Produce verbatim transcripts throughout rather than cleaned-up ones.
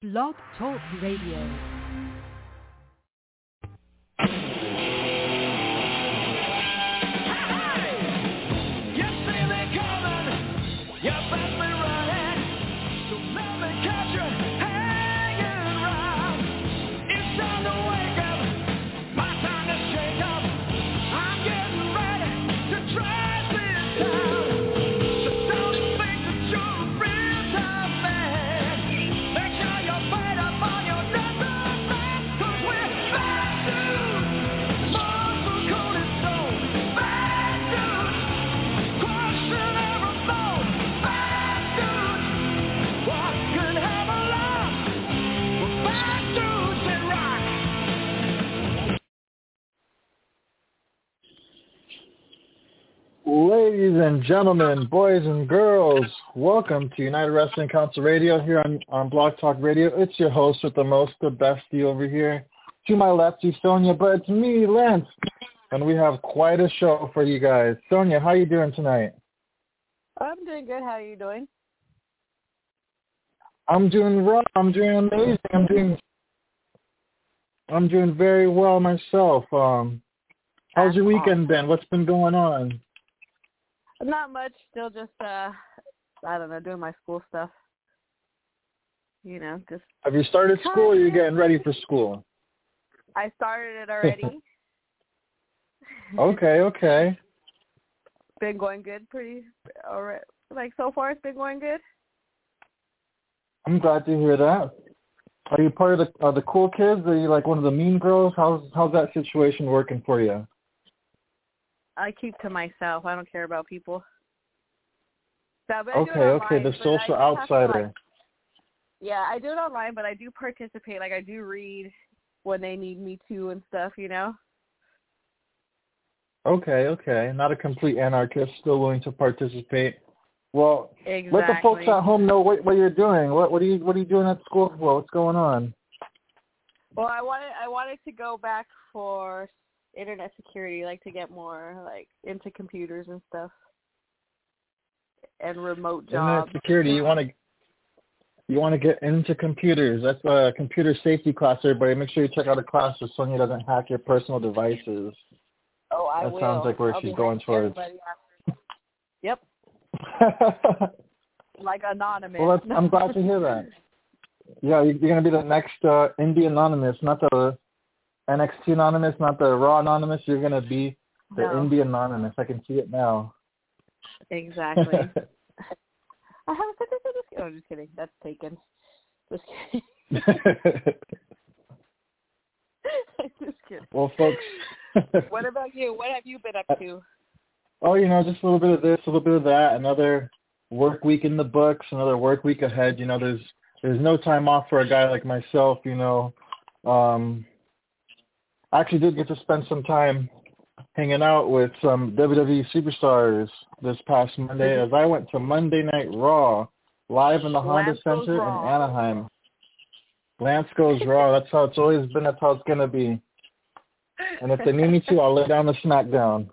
Blog Talk Radio. Ladies and gentlemen, boys and girls, welcome to United Wrestling Council Radio here on, on Blog Talk Radio. It's your host with the most, the bestie over here. To my left is Sonia, but it's me, Lance, and we have quite a show for you guys. Sonia, how you doing tonight? I'm doing good. How are you doing? I'm doing raw. I'm doing amazing. I'm doing. I'm doing very well myself. Um, how's That's your weekend awesome. been? What's been going on? Not much. Still just, uh, I don't know, doing my school stuff. You know, just. Have you started school or are you getting ready for school? I started it already. okay, okay. Been going good pretty, all right. Like so far it's been going good. I'm glad to hear that. Are you part of the, uh, the cool kids? Are you like one of the mean girls? How's, how's that situation working for you? I keep to myself. I don't care about people. So, but I okay, do it online, okay, the but social I just have to, outsider. like, yeah, I do it online, but I do participate. Like, I do read when they need me to and stuff, you know? Okay, okay. Not a complete anarchist, still willing to participate. Well, exactly. Let the folks at home know what, what you're doing. What, what are you What are you doing at school for? What's going on? Well, I wanted I wanted to go back for internet security, like to get more like into computers and stuff, and remote jobs. Internet security. You want to you want to get into computers. That's a computer safety class. Everybody, make sure you check out a class so Sonia doesn't hack your personal devices. Oh, I that will. That sounds like where I'll she's be going towards. Yep. Like anonymous. Well, that's, I'm glad to hear that. Yeah, you're going to be the next uh, Indie Anonymous, not the N X T Anonymous, not the Raw Anonymous. You're going to be the no. Indie Anonymous. I can see it now. Exactly. I have a certificate. Oh, just kidding. That's taken. Just kidding. Just kidding. Well, folks. What about you? What have you been up to? Oh, you know, just a little bit of this, a little bit of that. Another work week in the books, another work week ahead. You know, there's there's no time off for a guy like myself, you know. Um, I actually did get to spend some time hanging out with some W W E superstars this past Monday as I went to Monday Night Raw live in the Honda Lance Center goes in Anaheim. Lance goes Raw. That's how it's always been. That's how it's going to be. And if they need me to, I'll lay down the SmackDown.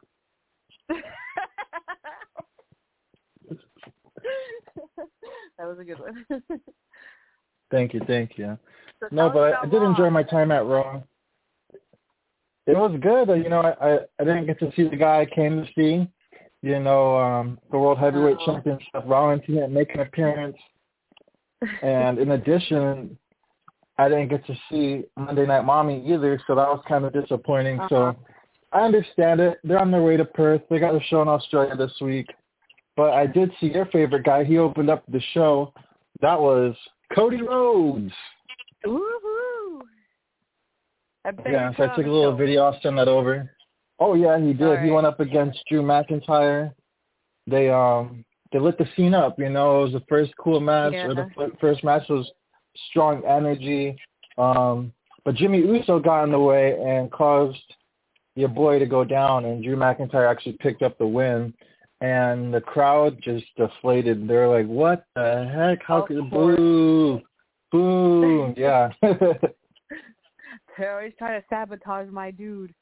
That was a good one. Thank you, thank you. So no, but I, I did Raw. enjoy my time at Raw. It was good. You know, I, I, I didn't get to see the guy I came to see. You know, um, the World Heavyweight oh. Championship. Rollins didn't make an appearance. And in addition, I didn't get to see Monday Night Mommy either, so that was kind of disappointing. Uh-huh. So I understand it. They're on their way to Perth. They got a show in Australia this week. But I did see your favorite guy. He opened up the show. That was Cody Rhodes. Woohoo! Yeah, so I took a little show. video. I'll send that over. Oh, yeah, he did. Right. He went up against Drew McIntyre. They um they lit the scene up, you know. It was the first cool match. Yeah. Or the f- first match was strong energy. Um, but Jimmy Uso got in the way and caused your boy to go down, and Drew McIntyre actually picked up the win. And the crowd just deflated. They're like, what the heck? How of could course. boo? Boo. Yeah. They're always trying to sabotage my dude.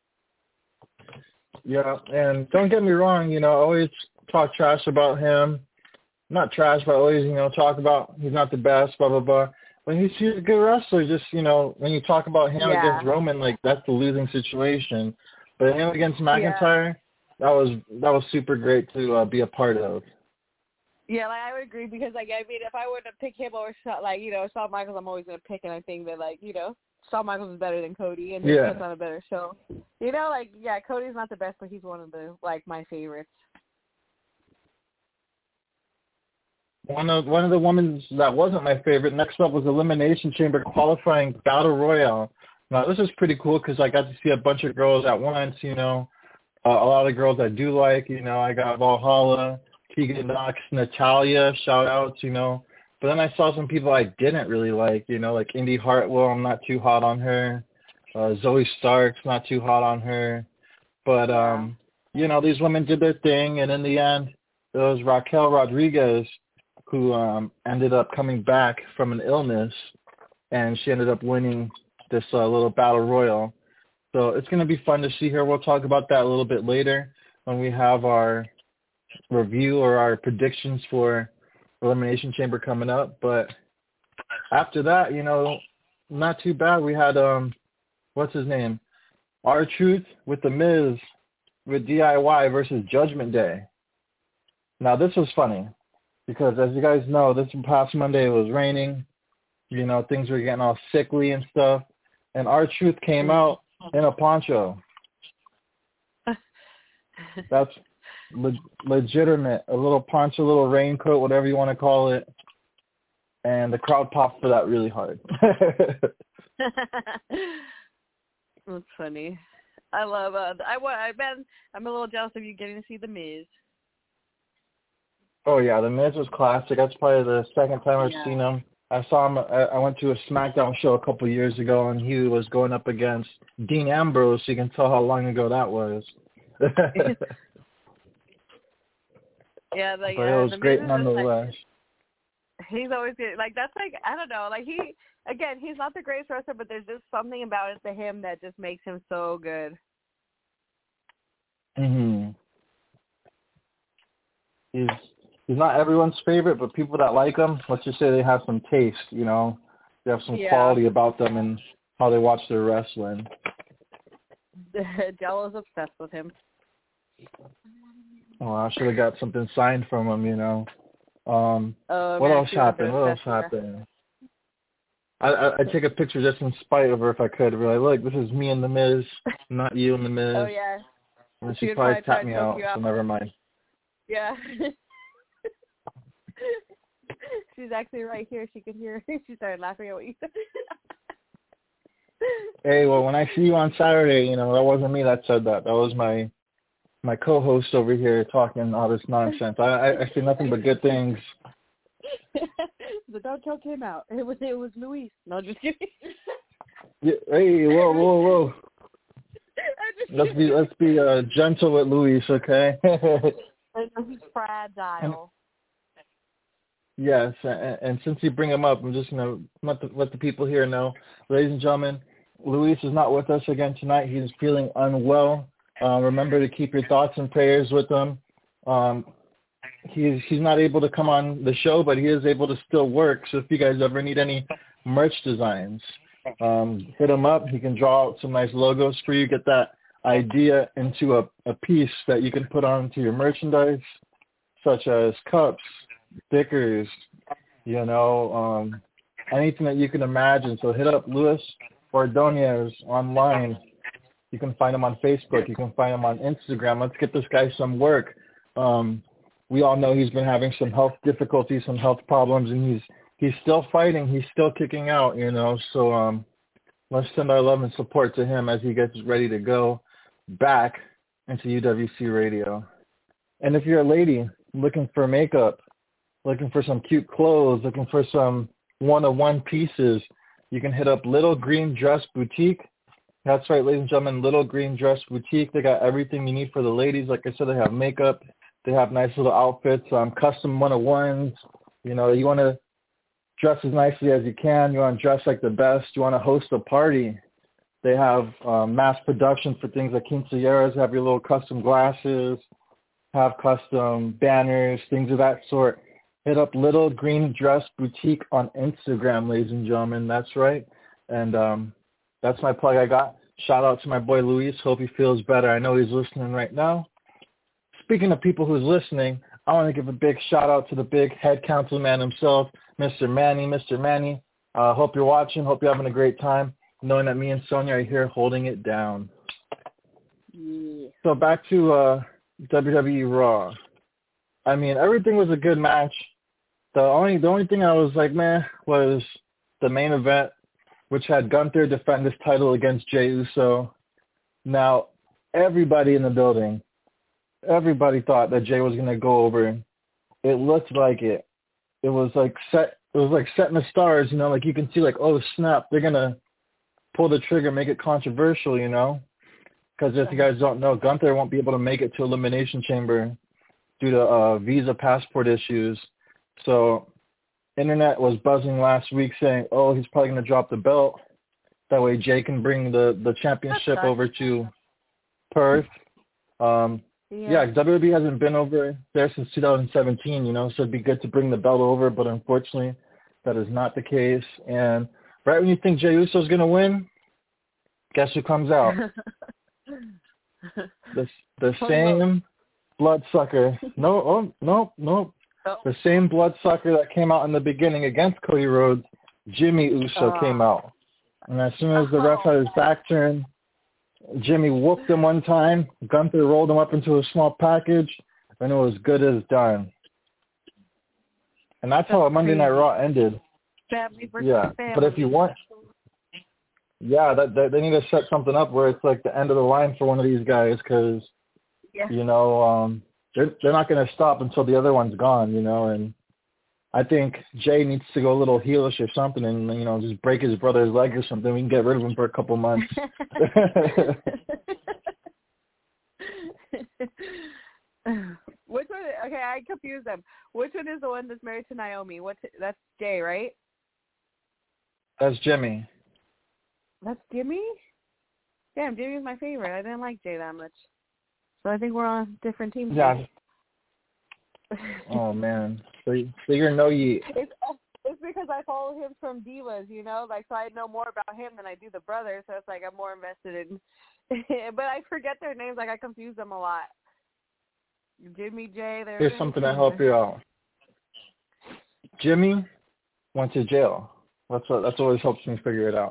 Yeah, and don't get me wrong, you know, I always talk trash about him. Not trash, but always, you know, talk about he's not the best, blah, blah, blah. But he's, he's a good wrestler. Just, you know, when you talk about him Yeah. against Roman, like, that's the losing situation. But him against McIntyre, yeah. that was that was super great to uh, be a part of. Yeah, like, I would agree because, like, I mean, if I were to pick him over, Shawn, like, you know, Shawn Michaels, I'm always going to pick, and I think that, like, you know, Shawn Michaels is better than Cody, and he Yeah. puts on a better show. You know, like, yeah, Cody's not the best, but he's one of the, like, my favorites. One of one of the women that wasn't my favorite. Next up was Elimination Chamber qualifying Battle Royale. Now this is pretty cool because I got to see a bunch of girls at once. You know, uh, a lot of girls I do like. You know, I got Valhalla, Tegan Knox, Natalia. Shout outs. You know, but then I saw some people I didn't really like. You know, like Indy Hartwell. I'm not too hot on her. Uh, Zoe Starks. Not too hot on her. But um, you know, these women did their thing, and in the end, it was Raquel Rodriguez who um, ended up coming back from an illness, and she ended up winning this uh, little battle royal. So it's going to be fun to see her. We'll talk about that a little bit later when we have our review or our predictions for Elimination Chamber coming up. But after that, you know, not too bad. We had, um, what's his name? R-Truth with The Miz with D I Y versus Judgment Day. Now, this was funny. Because as you guys know, this past Monday it was raining. You know, things were getting all sickly and stuff. And R-Truth came out in a poncho. That's le- legitimate. A little poncho, a little raincoat, whatever you want to call it. And the crowd popped for that really hard. That's funny. I love, uh, I, I've been, I'm a little jealous of you getting to see The Miz. Oh, yeah, The Miz was classic. That's probably the second time I've yeah. seen him. I saw him, I, I went to a SmackDown show a couple of years ago, and he was going up against Dean Ambrose, so you can tell how long ago that was. yeah, like, but uh, it was the great Miz nonetheless. Like, he's always good. Like, that's like, I don't know, like, he, again, he's not the greatest wrestler, but there's just something about it to him that just makes him so good. Mm-hmm. He's he's not everyone's favorite, but people that like him, let's just say they have some taste, you know. They have some yeah. quality about them and how they watch their wrestling. Jello's obsessed with him. Oh, I should have got something signed from him, you know. Um, oh, what man, else happened? What else happened? I, I I'd take a picture just in spite of her if I could. Be like, look, this is me and The Miz, not you and The Miz. Oh, yeah. And She she'd would probably probably tap me out, out, so never mind. Yeah. She's actually right here. She could hear. She started laughing at what you said. Hey, well, when I see you on Saturday, you know, that wasn't me that said that. That was my my co-host over here talking all this nonsense. I I, I see nothing but good things. The dog choke came out. It was it was Luis. No, just kidding. Yeah, hey, whoa, whoa, whoa. Let's be let's be uh, gentle with Luis, okay? He's fragile. Yes, and, and since you bring him up, I'm just going to let the, let the people here know. Ladies and gentlemen, Luis is not with us again tonight. He's feeling unwell. Uh, remember to keep your thoughts and prayers with him. Um, he's, he's not able to come on the show, but he is able to still work. So if you guys ever need any merch designs, um, hit him up. He can draw out some nice logos for you. Get that idea into a, a piece that you can put onto your merchandise, such as cups, stickers, you know, um, anything that you can imagine. So hit up Luis Ordonez online. You can find him on Facebook. You can find him on Instagram. Let's get this guy some work. Um, we all know he's been having some health difficulties, some health problems, and he's he's still fighting. He's still kicking out, you know. So um, let's send our love and support to him as he gets ready to go back into U W C Radio. And if you're a lady looking for makeup, looking for some cute clothes, looking for some one-of-one pieces, you can hit up Little Green Dress Boutique. That's right, ladies and gentlemen, Little Green Dress Boutique. They got everything you need for the ladies. Like I said, they have makeup. They have nice little outfits, um, custom one-of-ones. You know, you want to dress as nicely as you can. You want to dress like the best. You want to host a party. They have um, mass production for things like quinceañeras. Have your little custom glasses, have custom banners, things of that sort. Hit up Little Green Dress Boutique on Instagram, ladies and gentlemen. That's right. And um, that's my plug I got. Shout out to my boy Luis. Hope he feels better. I know he's listening right now. Speaking of people who's listening, I want to give a big shout out to the big head councilman himself, Mister Manny. Mister Manny, uh, hope you're watching. Hope you're having a great time, knowing that me and Sonia are here holding it down. Yeah. So back to uh, W W E Raw. I mean, everything was a good match. The only the only thing I was like, meh, was the main event, which had Gunther defend his title against Jey Uso. Now, everybody in the building, everybody thought that Jey was going to go over. It looked like it. It was like set. It was like set in the stars, you know. Like you can see, like, oh snap, they're gonna pull the trigger, make it controversial, you know. Because if you guys don't know, Gunther won't be able to make it to Elimination Chamber due to uh, visa passport issues. So, internet was buzzing last week saying, "Oh, he's probably gonna drop the belt. That way, Jey can bring the the championship over to Perth." Um, yeah. yeah, W W E hasn't been over there since two thousand seventeen. You know, so it'd be good to bring the belt over, but unfortunately, that is not the case. And right when you think Jey Uso's gonna win, guess who comes out? the the same bloodsucker. No, oh no, no. Oh. The same bloodsucker that came out in the beginning against Cody Rhodes, Jimmy Uso oh. came out. And as soon as the ref had his back turned, Jimmy whooped him one time. Gunther rolled him up into a small package, and it was good as done. And that's, that's how Monday crazy. Night Raw ended. Family versus yeah, family. But if you want, yeah, that, that they need to set something up where it's like the end of the line for one of these guys, because yeah. you know. Um, They're, they're not going to stop until the other one's gone, you know, and I think Jey needs to go a little heelish or something and, you know, just break his brother's leg or something. We can get rid of him for a couple months. Which one? Okay, I confused them. Which one is the one that's married to Naomi? What's That's Jey, right? That's Jimmy. That's Jimmy? Damn, Jimmy's my favorite. I didn't like Jey that much. So I think we're on different teams. Yeah. Oh man. So, so you're no yeet. It's it's because I follow him from Divas, you know, like so I know more about him than I do the brothers. So it's like I'm more invested in. But I forget their names. Like I confuse them a lot. Jimmy, Jey. Here's something to help you out. Jimmy went to jail. That's what. That's always helps me figure it out.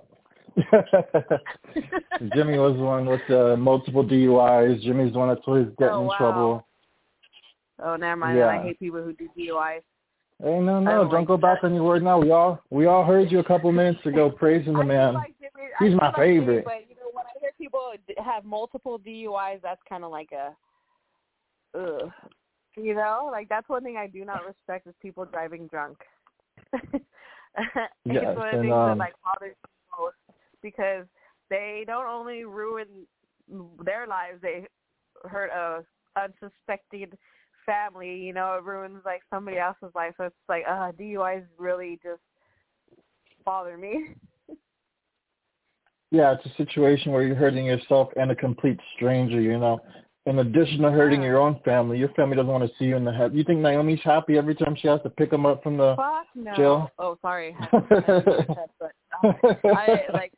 Jimmy was the one with uh, multiple D U Is. Jimmy's the one that's always getting oh, wow. in trouble. Oh, never mind. Yeah. I hate people who do D U Is. Hey, no, no, don't, don't like go that. back on your word now. We all we all heard you a couple minutes ago praising the man. Like Jimmy, He's my like favorite. Jimmy, but you know, when I hear people have multiple D U Is, that's kind of like a, ugh. You know, like that's one thing I do not respect is people driving drunk. It's yes, one of the and, things um, that like bothers me most because they don't only ruin their lives, they hurt a unsuspecting family, you know, it ruins like somebody else's life. So it's like, uh, D U Is really just bother me. Yeah, it's a situation where you're hurting yourself and a complete stranger, you know. In addition to hurting yeah. your own family, your family doesn't want to see you in the head. You think Naomi's happy every time she has to pick him up from the Fuck no. jail? Oh, sorry. I said, but, um, I, like,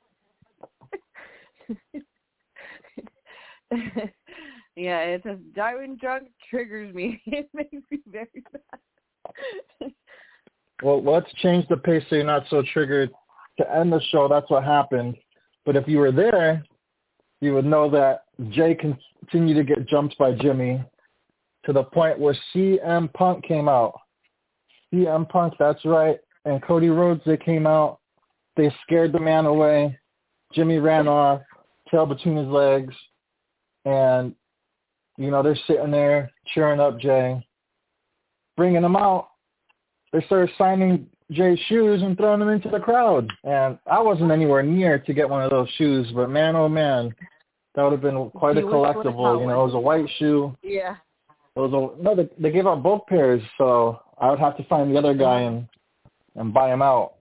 yeah, it's just driving drunk triggers me. It makes me very bad. Well, let's change the pace so you're not so triggered. To end the show, that's what happened. But if you were there, you would know that Jey continued to get jumped by Jimmy to the point where C M Punk came out. C M Punk, that's right. And Cody Rhodes, they came out. They scared the man away. Jimmy ran off, tail between his legs. And, you know, they're sitting there cheering up Jey, bringing him out. They started signing Jey's shoes and throwing them into the crowd. And I wasn't anywhere near to get one of those shoes, but man, oh man, that would have been quite a collectible. You know, it was a white shoe. Yeah. It was a, no, they, they gave out both pairs, so I would have to find the other guy and and buy him out.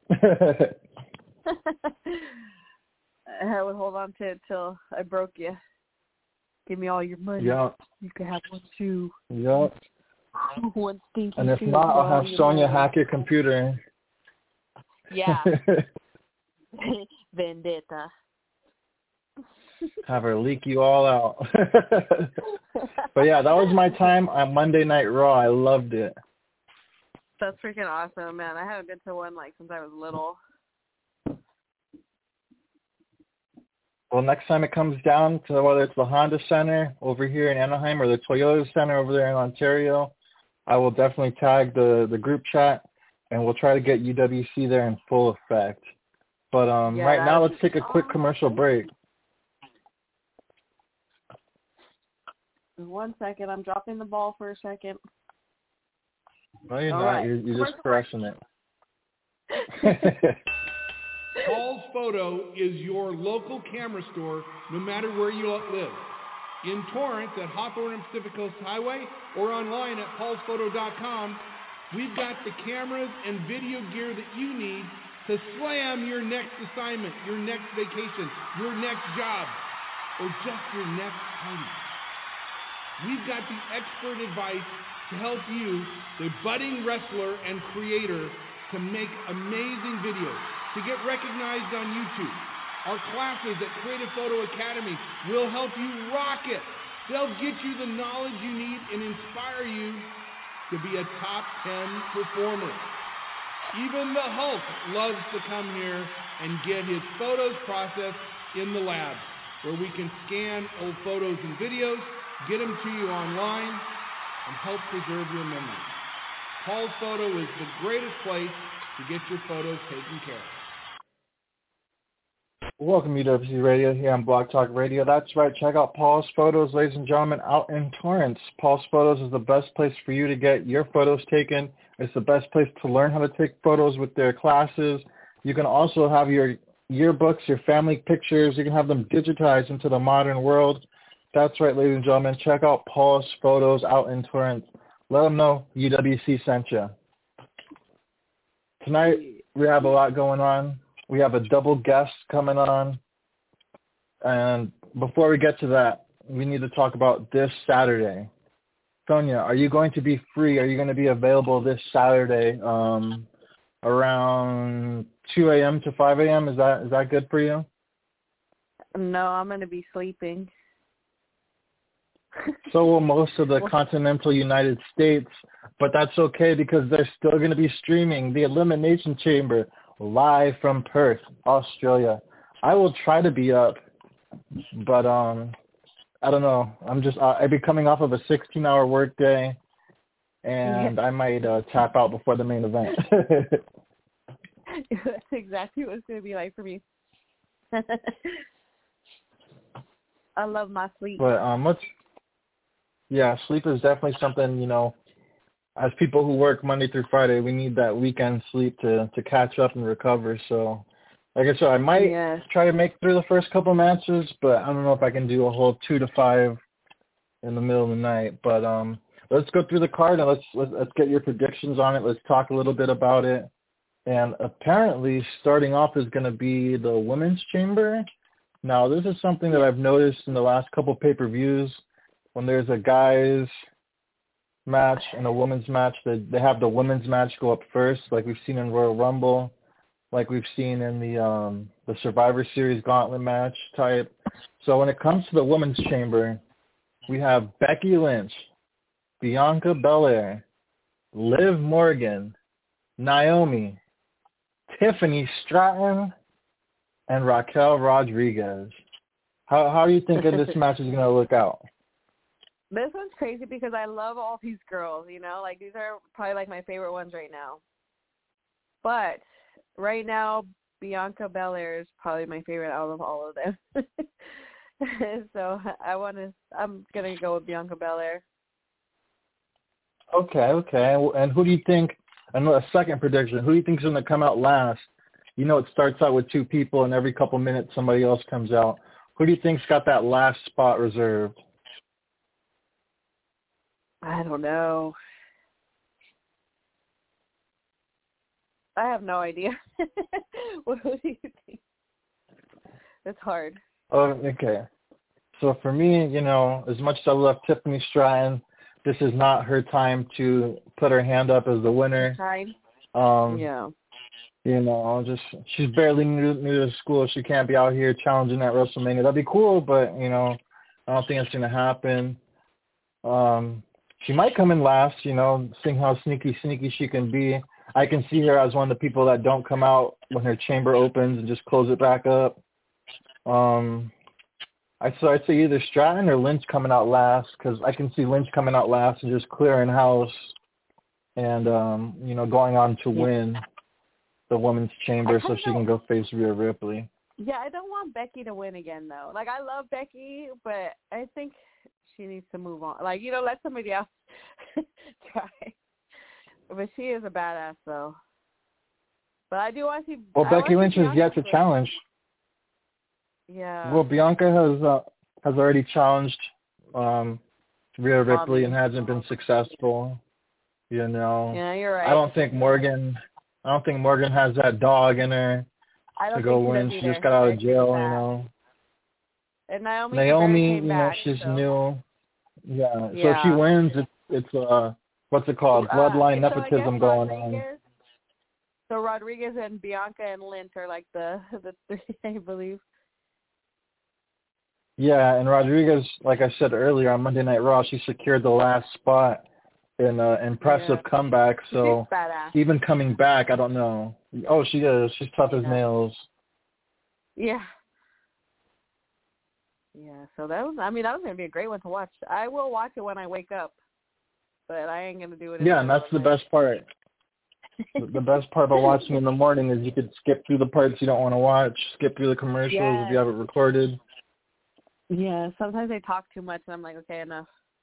I would hold on to it till I broke you. Give me all your money. Yeah. You can have one too. Yeah. One stinky And if shoe not, I'll have from Sonia your hack your computer. Yeah. Vendetta. Have her leak you all out. But yeah, that was my time on Monday Night Raw. I loved it. That's freaking awesome, man. I haven't been to one like since I was little. Well, next time it comes down to whether it's the Honda Center over here in Anaheim or the Toyota Center over there in Ontario, I will definitely tag the, the group chat, and we'll try to get U W C there in full effect. But um, Yeah, right now, would let's take a quick commercial break. One second. I'm dropping the ball for a second. No, you're All not. right. You're, you're just crushing it. Paul's Photo is your local camera store no matter where you live. In Torrance at Hawthorne and Pacific Coast Highway or online at pauls photo dot com, we've got the cameras and video gear that you need to slam your next assignment, your next vacation, your next job, or just your next party. We've got the expert advice to help you, the budding wrestler and creator, to make amazing videos, to get recognized on YouTube. Our classes at Creative Photo Academy will help you rock it. They'll get you the knowledge you need and inspire you to be a top ten performer. Even the Hulk loves to come here and get his photos processed in the lab, where we can scan old photos and videos, get them to you online, and help preserve your memories. Paul's Photo is the greatest place to get your photos taken care of. Welcome, U W C Radio, here on Blog Talk Radio. That's right. Check out Paul's Photos, ladies and gentlemen, out in Torrance. Paul's Photos is the best place for you to get your photos taken. It's the best place to learn how to take photos with their classes. You can also have your yearbooks, your family pictures. You can have them digitized into the modern world. That's right, ladies and gentlemen. Check out Paul's Photos out in Torrance. Let them know U W C sent you. Tonight, we have a lot going on. We have a double guest coming on. And before we get to that, we need to talk about this Saturday. Sonia, are you going to be free? Are you going to be available this Saturday um, around two a.m. to five a.m.? Is that is that good for you? No, I'm going to be sleeping. So will most of the continental United States, but that's okay because they're still going to be streaming the Elimination Chamber live from Perth, Australia. I will try to be up, but um, I don't know. I'm just uh, I'd be coming off of a sixteen-hour workday, and yeah. I might uh, tap out before the main event. That's exactly what it's going to be like for me. I love my sleep. But um, let's. Yeah, sleep is definitely something, you know, as people who work Monday through Friday, we need that weekend sleep to, to catch up and recover. So, like I said, I might yeah. try to make through the first couple matches, but I don't know if I can do a whole two to five in the middle of the night. But um, let's go through the card and let's, let's let's get your predictions on it. Let's talk a little bit about it. And apparently, starting off is going to be the Women's Chamber. Now, this is something that I've noticed in the last couple pay-per-views. When there's a guys match and a women's match, they, they have the women's match go up first, like we've seen in Royal Rumble, like we've seen in the um, the Survivor Series gauntlet match type. So when it comes to the Women's Chamber, we have Becky Lynch, Bianca Belair, Liv Morgan, Naomi, Tiffany Stratton, and Raquel Rodriguez. How how are you thinking this match is going to look out? This one's crazy because I love all these girls, you know? Like, these are probably, like, my favorite ones right now. But right now, Bianca Belair is probably my favorite out of all of them. So I want to – I'm going to go with Bianca Belair. Okay, okay. And who do you think – and a second prediction. Who do you think is going to come out last? You know, it starts out with two people, and every couple minutes somebody else comes out. Who do you think's got that last spot reserved? I don't know. I have no idea. What do you think? It's hard. Oh, okay. So for me, you know, as much as I love Tiffany Stratton, this is not her time to put her hand up as the winner. Time. Um, Yeah. You know, just she's barely new, new to school. She can't be out here challenging at WrestleMania. That'd be cool, but you know, I don't think it's gonna happen. Um, she might come in last. You know, seeing how sneaky, sneaky she can be. I can see her as one of the people that don't come out when her chamber opens and just close it back up. Um, I so I'd say either Stratton or Lynch coming out last, because I can see Lynch coming out last and just clearing house, and um, you know, going on to win the women's chamber so she can go face Rhea Ripley. Yeah, I don't want Becky to win again, though. Like, I love Becky, but I think she needs to move on. Like, you know, let somebody else try. But she is a badass, though. But I do want to see... Well, I Becky Lynch Bianca has yet to win. challenge. Yeah. Well, Bianca has uh, has already challenged um, Rhea Ripley and hasn't been successful. You know. Yeah, you're right. I don't think Morgan... I don't think Morgan has that dog in her I don't to go think win. She just got out of jail, you know. And Naomi, Naomi, came you know, back, she's so. new. Yeah. Yeah. So if she wins, it's it's uh what's it called? Bloodline uh, so nepotism going Rodriguez, on. So Rodriguez and Bianca and Lynch are like the the three, I believe. Yeah, and Rodriguez, like I said earlier on Monday Night Raw, she secured the last spot in an impressive Yeah. comeback. So She's badass. even coming back, I don't know. Oh, she is. She's tough as Yeah. nails. Yeah. Yeah. So that was. I mean, that was gonna be a great one to watch. I will watch it when I wake up, but I ain't gonna do it. Yeah, and that's the best part. The best part about watching in the morning is you could skip through the parts you don't want to watch, skip through the commercials yes. if you have it recorded. Yeah. Sometimes they talk too much, and I'm like, okay, enough.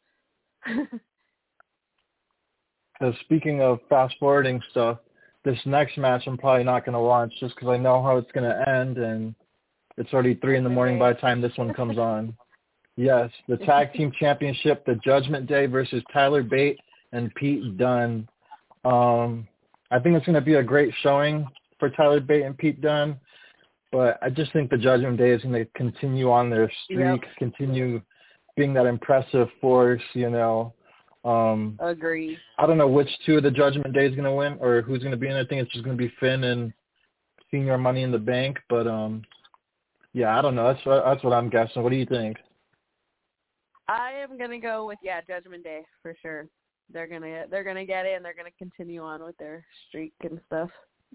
Because speaking of fast-forwarding stuff, this next match I'm probably not going to watch just because I know how it's going to end, and it's already three in the morning by the time this one comes on. Yes, the Tag Team Championship, the Judgment Day versus Tyler Bate and Pete Dunne. Um, I think it's going to be a great showing for Tyler Bate and Pete Dunne, but I just think the Judgment Day is going to continue on their streak, yep. continue being that impressive force, you know. Um, Agree. I don't know which two of the Judgment Day is going to win or who's going to be in. I think it's just going to be Finn and Senior Money in the Bank. But, um, yeah, I don't know. That's what, that's what I'm guessing. What do you think? I am going to go with, yeah, Judgment Day for sure. They're going to they're gonna get it, and they're going to continue on with their streak and stuff.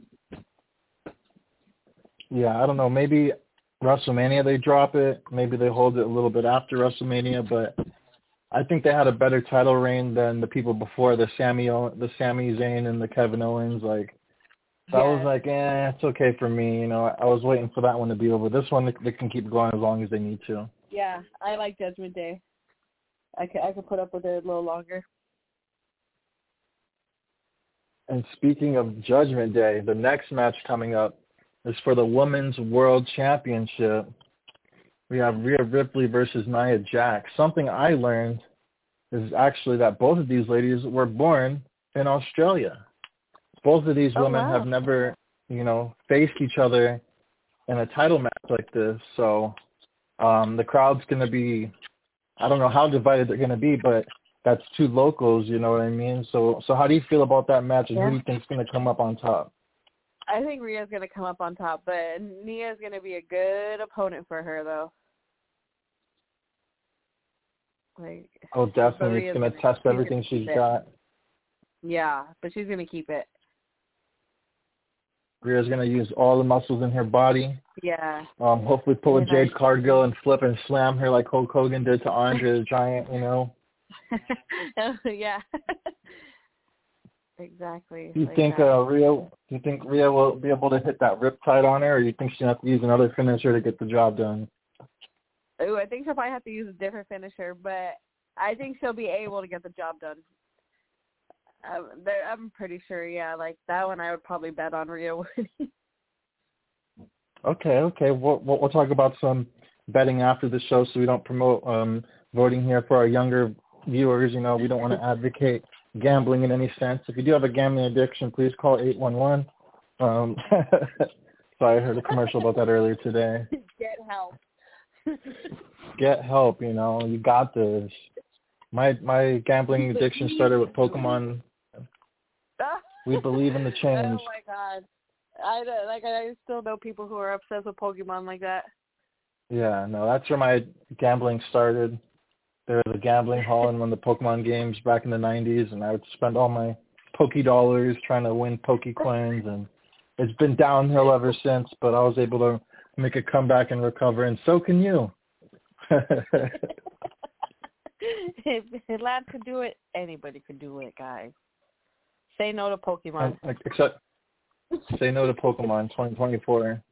Yeah, I don't know. Maybe WrestleMania they drop it. Maybe they hold it a little bit after WrestleMania, but I think they had a better title reign than the people before, the Sami, the Sami Zayn and the Kevin Owens. Like, so yes. I was like, eh, it's okay for me. You know, I was waiting for that one to be over. This one, they can keep going as long as they need to. Yeah, I like Judgment Day. I could, I could put up with it a little longer. And speaking of Judgment Day, the next match coming up is for the Women's World Championship. We have Rhea Ripley versus Nia Jax. Something I learned is actually that both of these ladies were born in Australia. Both of these oh, women wow. have never, you know, faced each other in a title match like this. So um, the crowd's going to be, I don't know how divided they're going to be, but that's two locals, you know what I mean? So so how do you feel about that match, and yeah. who do you think is going to come up on top? I think Rhea's going to come up on top, but Nia's going to be a good opponent for her, though. Like, oh, definitely. It's going to test everything she's got. Yeah, but she's going to keep it. Rhea's going to use all the muscles in her body. Yeah. Um, hopefully pull a and Jade I... Cargill and flip and slam her like Hulk Hogan did to Andre the Giant, you know? yeah. Exactly. Do you like think uh, Rhea? Do you think Rhea will be able to hit that riptide on her, or do you think she'll have to use another finisher to get the job done? Ooh, I think she'll probably have to use a different finisher, but I think she'll be able to get the job done. Um, I'm pretty sure, yeah. Like that one, I would probably bet on Rhea winning. Okay, okay. We'll, we'll we'll talk about some betting after the show, so we don't promote um, voting here for our younger viewers. You know, we don't want to advocate gambling in any sense. If you do have a gambling addiction, please call eight one one. Um, sorry, I heard a commercial about that earlier today. Get help. Get help, you know. You got this. My my gambling addiction started with Pokemon. We believe in the change. Oh my god! I like I still know people who are obsessed with Pokemon like that. Yeah, no, that's where my gambling started. There was a gambling hall in one of the Pokemon games back in the nineties, and I would spend all my Poke dollars trying to win Poke coins, and it's been downhill ever since. But I was able to make a comeback and recover, and so can you. If, if Lad could do it, anybody could do it, guys. Say no to Pokemon. Um, except, say no to Pokemon twenty twenty-four.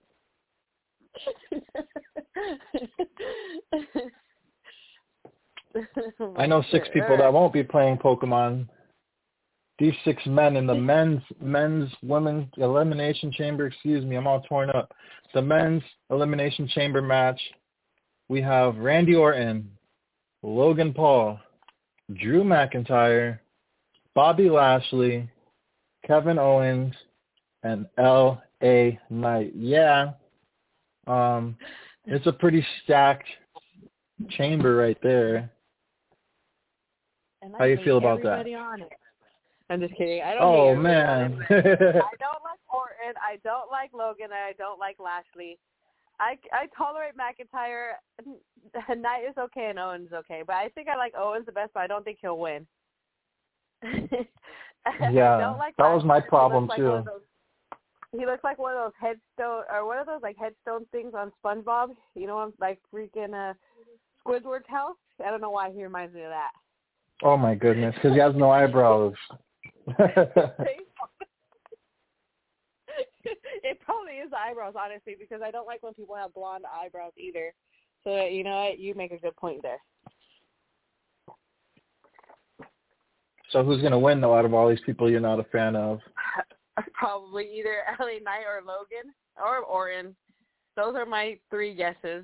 I know six people that won't be playing Pokemon. These six men in the men's, men's, women's elimination chamber, excuse me, I'm all torn up. The men's elimination chamber match, we have Randy Orton, Logan Paul, Drew McIntyre, Bobby Lashley, Kevin Owens, and L A Knight. Yeah, um, it's a pretty stacked chamber right there. And How you feel about that? On it. I'm just kidding. I don't. Oh man. I don't like Orton. I don't like Logan. And I don't like Lashley. I, I tolerate McIntyre. Knight is okay and Owens is okay, but I think I like Owens the best. But I don't think he'll win. Yeah, I don't like that was my problem he too. Like those, he looks like one of those headstone or one of those like headstone things on SpongeBob. You know, like freaking uh, Squidward's house. I don't know why he reminds me of that. Oh my goodness, because he has no eyebrows. It probably is the eyebrows, honestly, because I don't like when people have blonde eyebrows either. So, you know what? You make a good point there. So who's going to win, though, out of all these people you're not a fan of? Probably either L A Knight or Logan or Orton. Those are my three guesses.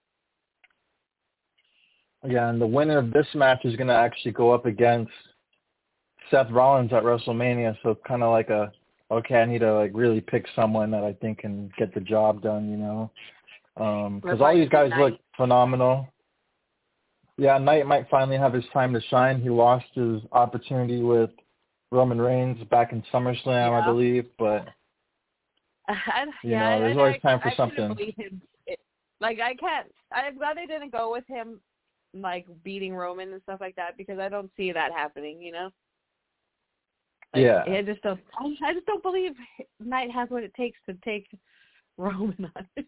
Yeah, and the winner of this match is going to actually go up against Seth Rollins at WrestleMania. So it's kind of like a, okay, I need to like really pick someone that I think can get the job done, you know? Because um, all these guys look phenomenal. Yeah, Knight might finally have his time to shine. He lost his opportunity with Roman Reigns back in SummerSlam, yeah. I believe. But, I, you yeah, know, there's I, always I, time for I something. Him. It, like, I can't – I'm glad they didn't go with him, like, beating Roman and stuff like that, because I don't see that happening, you know? Like, yeah. I just don't – I just don't believe Knight has what it takes to take Roman on it.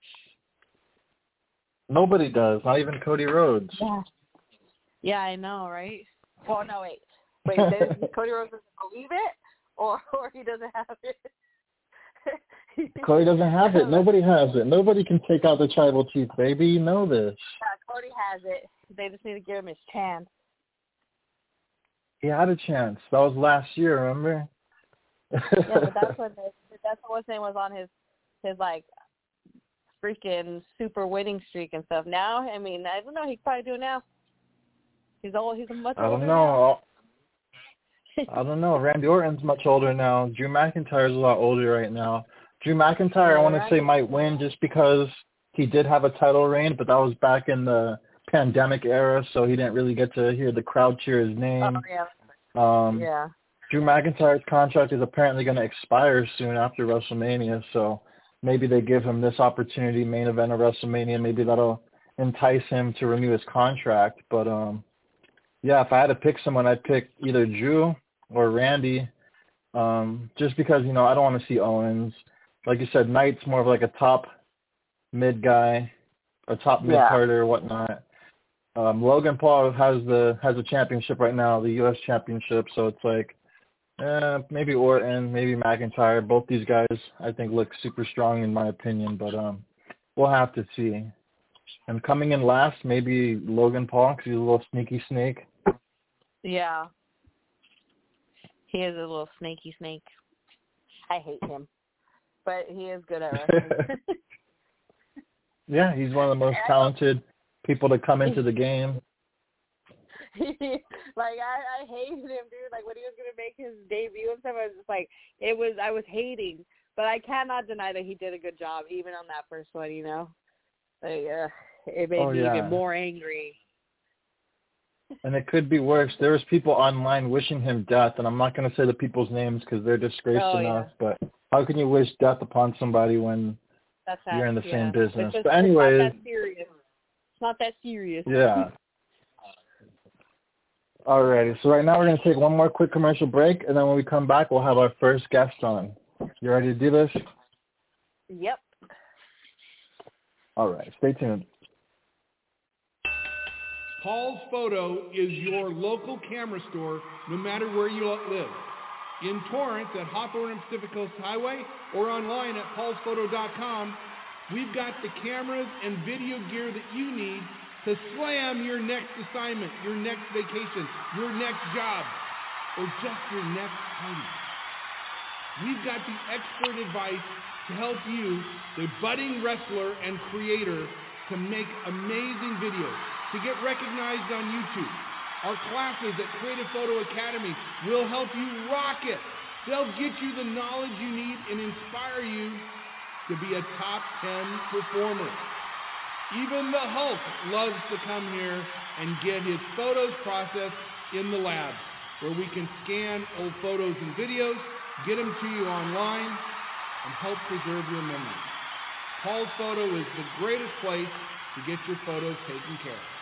Nobody does, not even Cody Rhodes. Yeah, yeah, I know, right? Well, no, wait. Wait, does Cody Rhodes doesn't believe it, or, or he doesn't have it? Cody doesn't have it. Nobody has it. Nobody can take out the tribal chief, baby. You know this. Yeah, Cody has it. They just need to give him his chance. He had a chance. That was last year, remember? Yeah, but that's when the, that's what his name was on his his like freaking super winning streak and stuff. Now, I mean, I don't know. He could probably do it now. He's old. He's a much older. I don't know. I don't know. Randy Orton's much older now. Drew McIntyre's a lot older right now. Drew McIntyre, yeah, I want right. to say, might win just because he did have a title reign, but that was back in the pandemic era, so he didn't really get to hear the crowd cheer his name. Oh, yeah. Um, yeah. Drew McIntyre's contract is apparently going to expire soon after WrestleMania, so maybe they give him this opportunity, main event of WrestleMania. Maybe that'll entice him to renew his contract. But, um, yeah, if I had to pick someone, I'd pick either Drew or Randy, um, just because, you know, I don't want to see Owens. Like you said, Knight's more of like a top mid guy, a top mid carder or whatnot. Um, Logan Paul has the has a championship right now, the U S championship, so it's like, eh, maybe Orton, maybe McIntyre. Both these guys, I think, look super strong in my opinion, but um, we'll have to see. And coming in last, maybe Logan Paul, because he's a little sneaky snake. Yeah. He is a little snaky snake. I hate him. But he is good at wrestling. Yeah, he's one of the most talented people to come into the game. Like, I, I hated him, dude. Like, when he was going to make his debut and stuff, I was just like, it was, I was hating. But I cannot deny that he did a good job, even on that first one, you know? Like, uh, it made oh, me yeah. even more angry. And it could be worse. There was people online wishing him death, and I'm not going to say the people's names because they're disgraced oh, enough, yeah. but how can you wish death upon somebody when That's you're in the yeah. same business? It's just, but anyways. It's not that serious. It's not that serious. Yeah. Alrighty. So right now we're going to take one more quick commercial break, and then when we come back, we'll have our first guest on. You ready to do this? Yep. All right. Stay tuned. Paul's Photo is your local camera store no matter where you live. In Torrance at Hawthorne and Pacific Coast Highway or online at pauls photo dot com, we've got the cameras and video gear that you need to slam your next assignment, your next vacation, your next job, or just your next party. We've got the expert advice to help you, the budding wrestler and creator, to make amazing videos, to get recognized on YouTube. Our classes at Creative Photo Academy will help you rock it. They'll get you the knowledge you need and inspire you to be a top ten performer. Even the Hulk loves to come here and get his photos processed in the lab, where we can scan old photos and videos, get them to you online, and help preserve your memories. Paul's Photo is the greatest place to get your photos taken care of.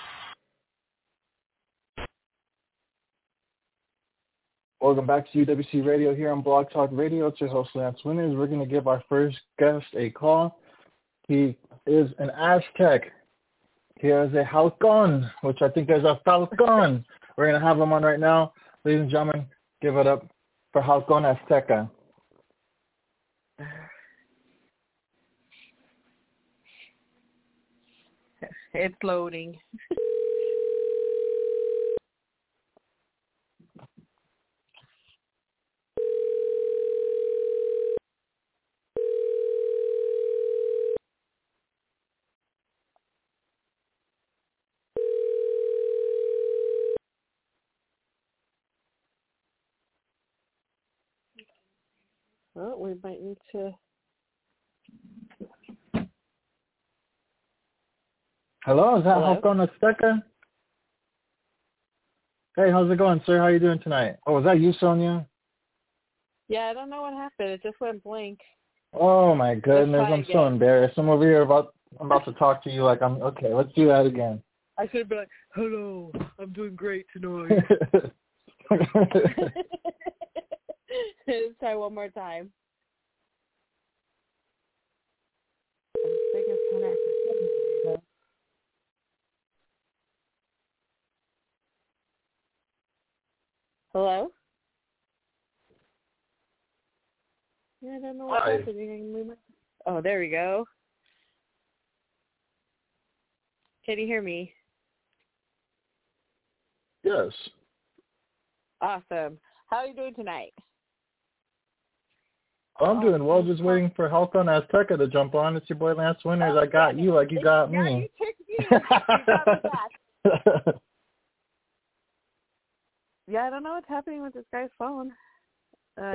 Welcome back to U W C Radio here on Blog Talk Radio. It's your host, Lance Winters. We're going to give our first guest a call. He is an Aztec. He has a Halcon, which I think is a Falcon. We're going to have him on right now. Ladies and gentlemen, give it up for Halcon Azteca. It's loading. Well, we might need to. Hello, is that Hello? Halcon Azteca? Hey, how's it going, sir? How are you doing tonight? Oh, is that you, Sonia? Yeah, I don't know what happened. It just went blank. Oh my goodness, I'm again. so embarrassed. I'm over here about I'm about to talk to you like I'm okay. Let's do that again. I should be like, "Hello, I'm doing great tonight." Let's try one more time. Hello? Yeah, I don't know what's Hi. happening. Oh, there we go. Can you hear me? Yes. Awesome. How are you doing tonight? I'm doing well, just waiting for Halcon Azteca to jump on. It's your boy Lance Winters. I got you like you got Yeah, me. you took me. You got me back. Yeah, I don't know what's happening with this guy's phone. Uh,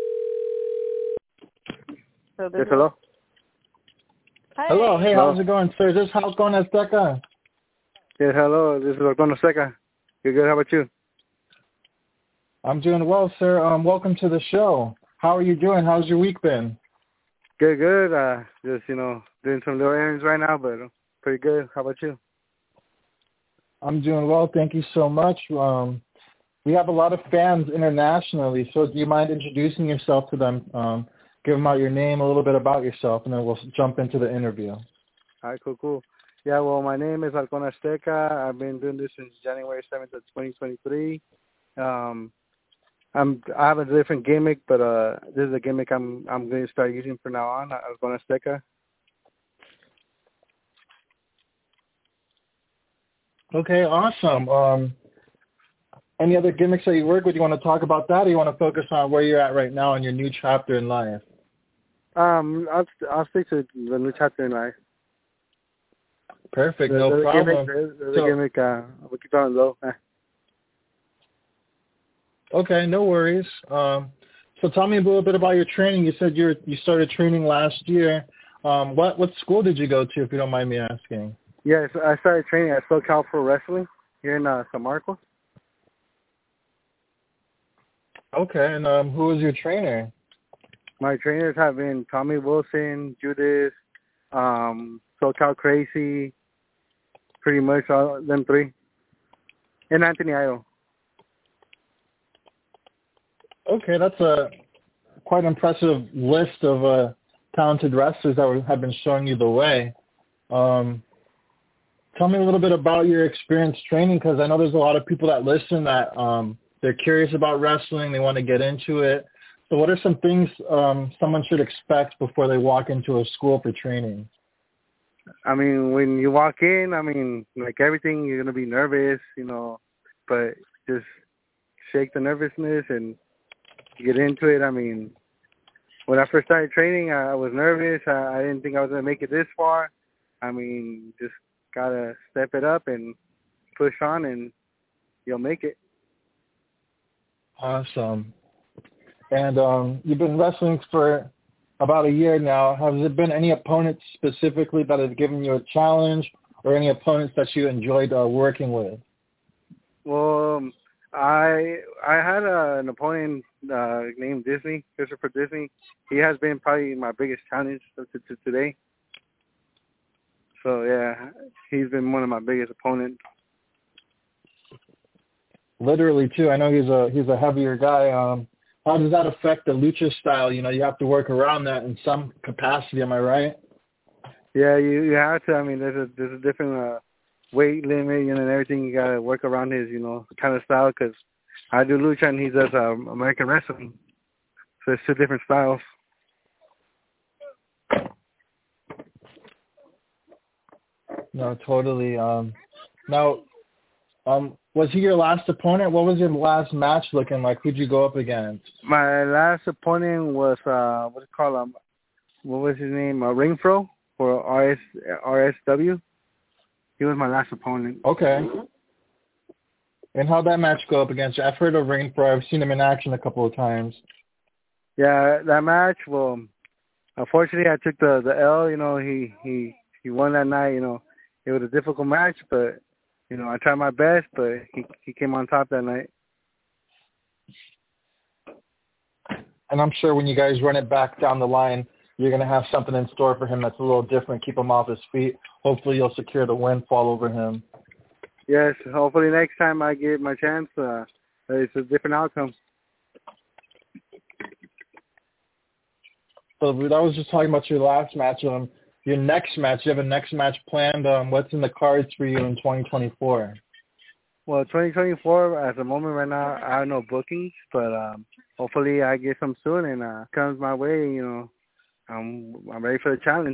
so Yes, hello? Hi. Hello, hey, Hello. how's it going, sir? Is this Halcon Azteca? Yes, hello. This is Halcon Azteca. You good? How about you? I'm doing well, sir. Um, welcome to the show. How are you doing? How's your week been? Good, good. Uh, just, you know, doing some little errands right now, but pretty good. How about you? I'm doing well. Thank you so much. Um, we have a lot of fans internationally, so do you mind introducing yourself to them? Um, give them out your name, a little bit about yourself, and then we'll jump into the interview. All right, cool, cool. Yeah, well, my name is Halcon Azteca. I've been doing this since January seventh of twenty twenty-three. Um, I'm I have a different gimmick, but uh, this is a gimmick I'm I'm going to start using from now on. Halcon Azteca. Okay, awesome. Um, any other gimmicks that you work with? You want to talk about that, or you want to focus on where you're at right now in your new chapter in life? Um, I'll I'll stick to the new chapter in life. Perfect, The, no the problem. Gimmick, the, the So- gimmick, uh, we'll keep on low. Okay, no worries. Um, so tell me a little bit about your training. You said you you started training last year. Um, what what school did you go to, if you don't mind me asking? Yes, I started training at SoCal Pro Wrestling. here in uh, San Marcos. Okay, and um, who was your trainer? My trainers have been Tommy Wilson, Judas, um, SoCal Crazy, pretty much all them three, and Anthony Idol. Okay, that's a quite impressive list of uh, talented wrestlers that have been showing you the way. Um, tell me a little bit about your experience training, because I know there's a lot of people that listen that um, they're curious about wrestling, they want to get into it. So what are some things um, someone should expect before they walk into a school for training? I mean, when you walk in, I mean, like everything, you're going to be nervous, you know, but just shake the nervousness and get into it. I mean, when I first started training, I was nervous. I, I didn't think I was going to make it this far. I mean, just got to step it up and push on, and you'll make it. Awesome. And um, you've been wrestling for about a year now. Has there been any opponents specifically that have given you a challenge, or any opponents that you enjoyed uh, working with? Well, um, I I had uh, an opponent uh, named Disney, Christopher Disney. He has been probably my biggest challenge to, to today. So, yeah, he's been one of my biggest opponents. Literally, too. I know he's a he's a heavier guy. Um, how does that affect the lucha style? You know, you have to work around that in some capacity. Am I right? Yeah, you you have to. I mean, there's a there's a different uh, weight limit, you know, and everything. You gotta work around his, you know, kind of style. Because I do lucha and he does um, American wrestling, so it's two different styles. No, totally. Um, now, um, was he your last opponent? What was your last match looking like? Who'd you go up against? My last opponent was uh, what's it called? Um, what was his name? Uh, Ring Pro for R S R S W. He was my last opponent. Okay. And how'd that match go up against you? I've heard of Ring Pro. I've seen him in action a couple of times. Yeah, that match. Well, unfortunately, I took the the L. You know, he he he won that night. You know, it was a difficult match, but you know, I tried my best, but he he came on top that night. And I'm sure when you guys run it back down the line, you're going to have something in store for him that's a little different, keep him off his feet. Hopefully you'll secure the win, fall over him. Yes, hopefully next time I get my chance, uh, it's a different outcome. So that was just talking about your last match. Um, your next match, you have a next match planned. Um, what's in the cards for you in twenty twenty-four? Well, twenty twenty-four, at the moment right now, I have no bookings, but um, hopefully I get some soon and uh, comes my way, you know, I'm, I'm ready for the challenge.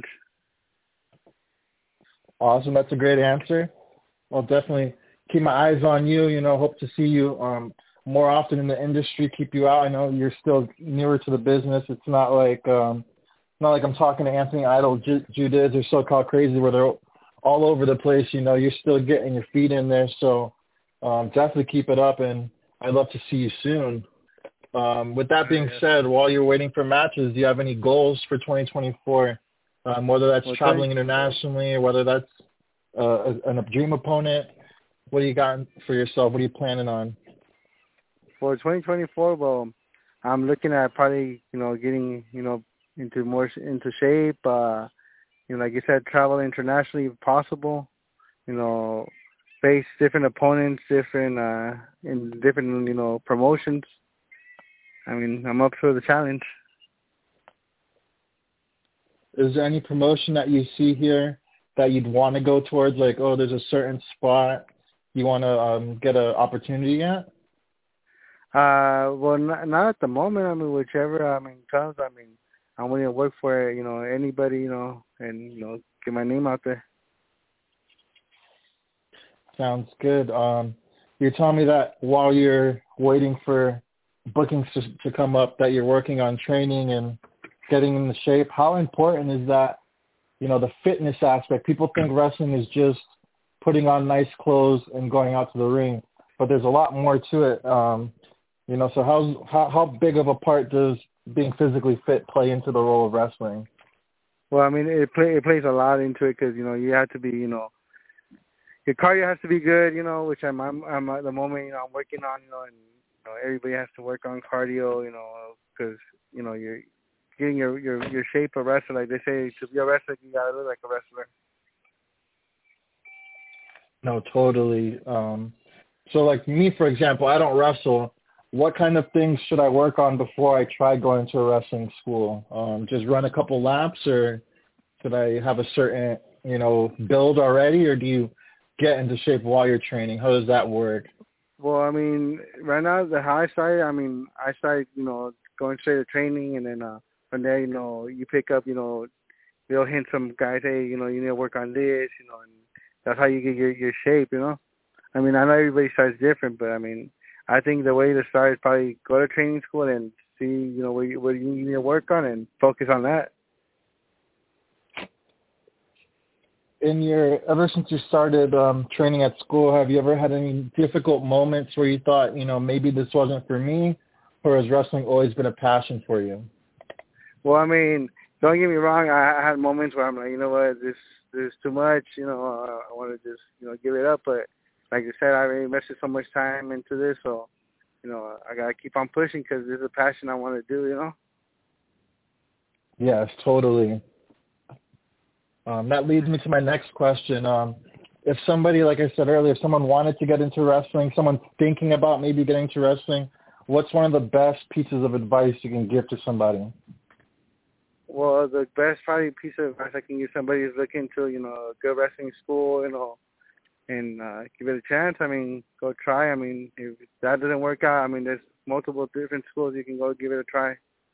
Awesome. That's a great answer. I'll definitely keep my eyes on you. You know, hope to see you um, more often in the industry, keep you out. I know you're still newer to the business. It's not like um, not like I'm talking to Anthony Idol, Ju- Judas, or SoCal Crazy, where they're all over the place. You know, you're still getting your feet in there. So um, definitely keep it up, and I'd love to see you soon. Um, with that being said, while you're waiting for matches, do you have any goals for twenty twenty-four, um, whether that's well, traveling internationally or whether that's uh, a, a dream opponent? What do you got for yourself? What are you planning on? For twenty twenty-four, well, I'm looking at probably, you know, getting, you know, into more into shape. Uh, you know, like you said, travel internationally if possible. You know, face different opponents, different uh, in different, you know, promotions. I mean, I'm up for the challenge. Is there any promotion that you see here that you'd want to go towards? Like, oh, there's a certain spot you want to um, get an opportunity at? Uh, well, not, not at the moment. I mean, whichever, I mean, comes. I mean, I'm willing to work for, you know, anybody, you know, and, you know, get my name out there. Sounds good. Um, you're telling me that while you're waiting for bookings to, to come up, that you're working on training and getting into shape. How important is that, you know, the fitness aspect? People think wrestling is just putting on nice clothes and going out to the ring, but there's a lot more to it. Um, you know, so how's, how how big of a part does being physically fit play into the role of wrestling? Well, I mean, it play it plays a lot into it because, you know, you have to be, you know, your cardio has to be good, you know, which I'm, I'm, I'm at the moment, you know, I'm working on, you know, and you know, everybody has to work on cardio, you know, because, you know, you're getting your, your, your shape a wrestler. Like they say, to be a wrestler, you got to look like a wrestler. No, totally. Um, so, like me, for example, I don't wrestle. What kind of things should I work on before I try going to a wrestling school? Um, just run a couple laps, or should I have a certain, you know, build already, or do you get into shape while you're training? How does that work? Well, I mean, right now, the how I started, I mean, I started, you know, going straight to training, and then uh, from there, you know, you pick up, you know, they'll hint some guys, hey, you know, you need to work on this, you know, and that's how you get your, your shape, you know. I mean, I know everybody starts different, but, I mean, I think the way to start is probably go to training school and see, you know, what you, what you need to work on and focus on that. In your, ever since you started um, training at school, have you ever had any difficult moments where you thought, you know, maybe this wasn't for me, or has wrestling always been a passion for you? Well, I mean, don't get me wrong. I, I had moments where I'm like, you know what, this, this is too much. You know, uh, I want to just, you know, give it up. But like I said, I already invested so much time into this, so, you know, I got to keep on pushing because this is a passion I want to do, you know? Yes, totally. Um, that leads me to my next question. Um, if somebody, like I said earlier, if someone wanted to get into wrestling, someone thinking about maybe getting into wrestling, what's one of the best pieces of advice you can give to somebody? Well, the best probably piece of advice I can give somebody is look into, you know, a good wrestling school, you know, and uh, give it a chance. I mean, go try. I mean, if that doesn't work out, I mean, there's multiple different schools you can go give it a try.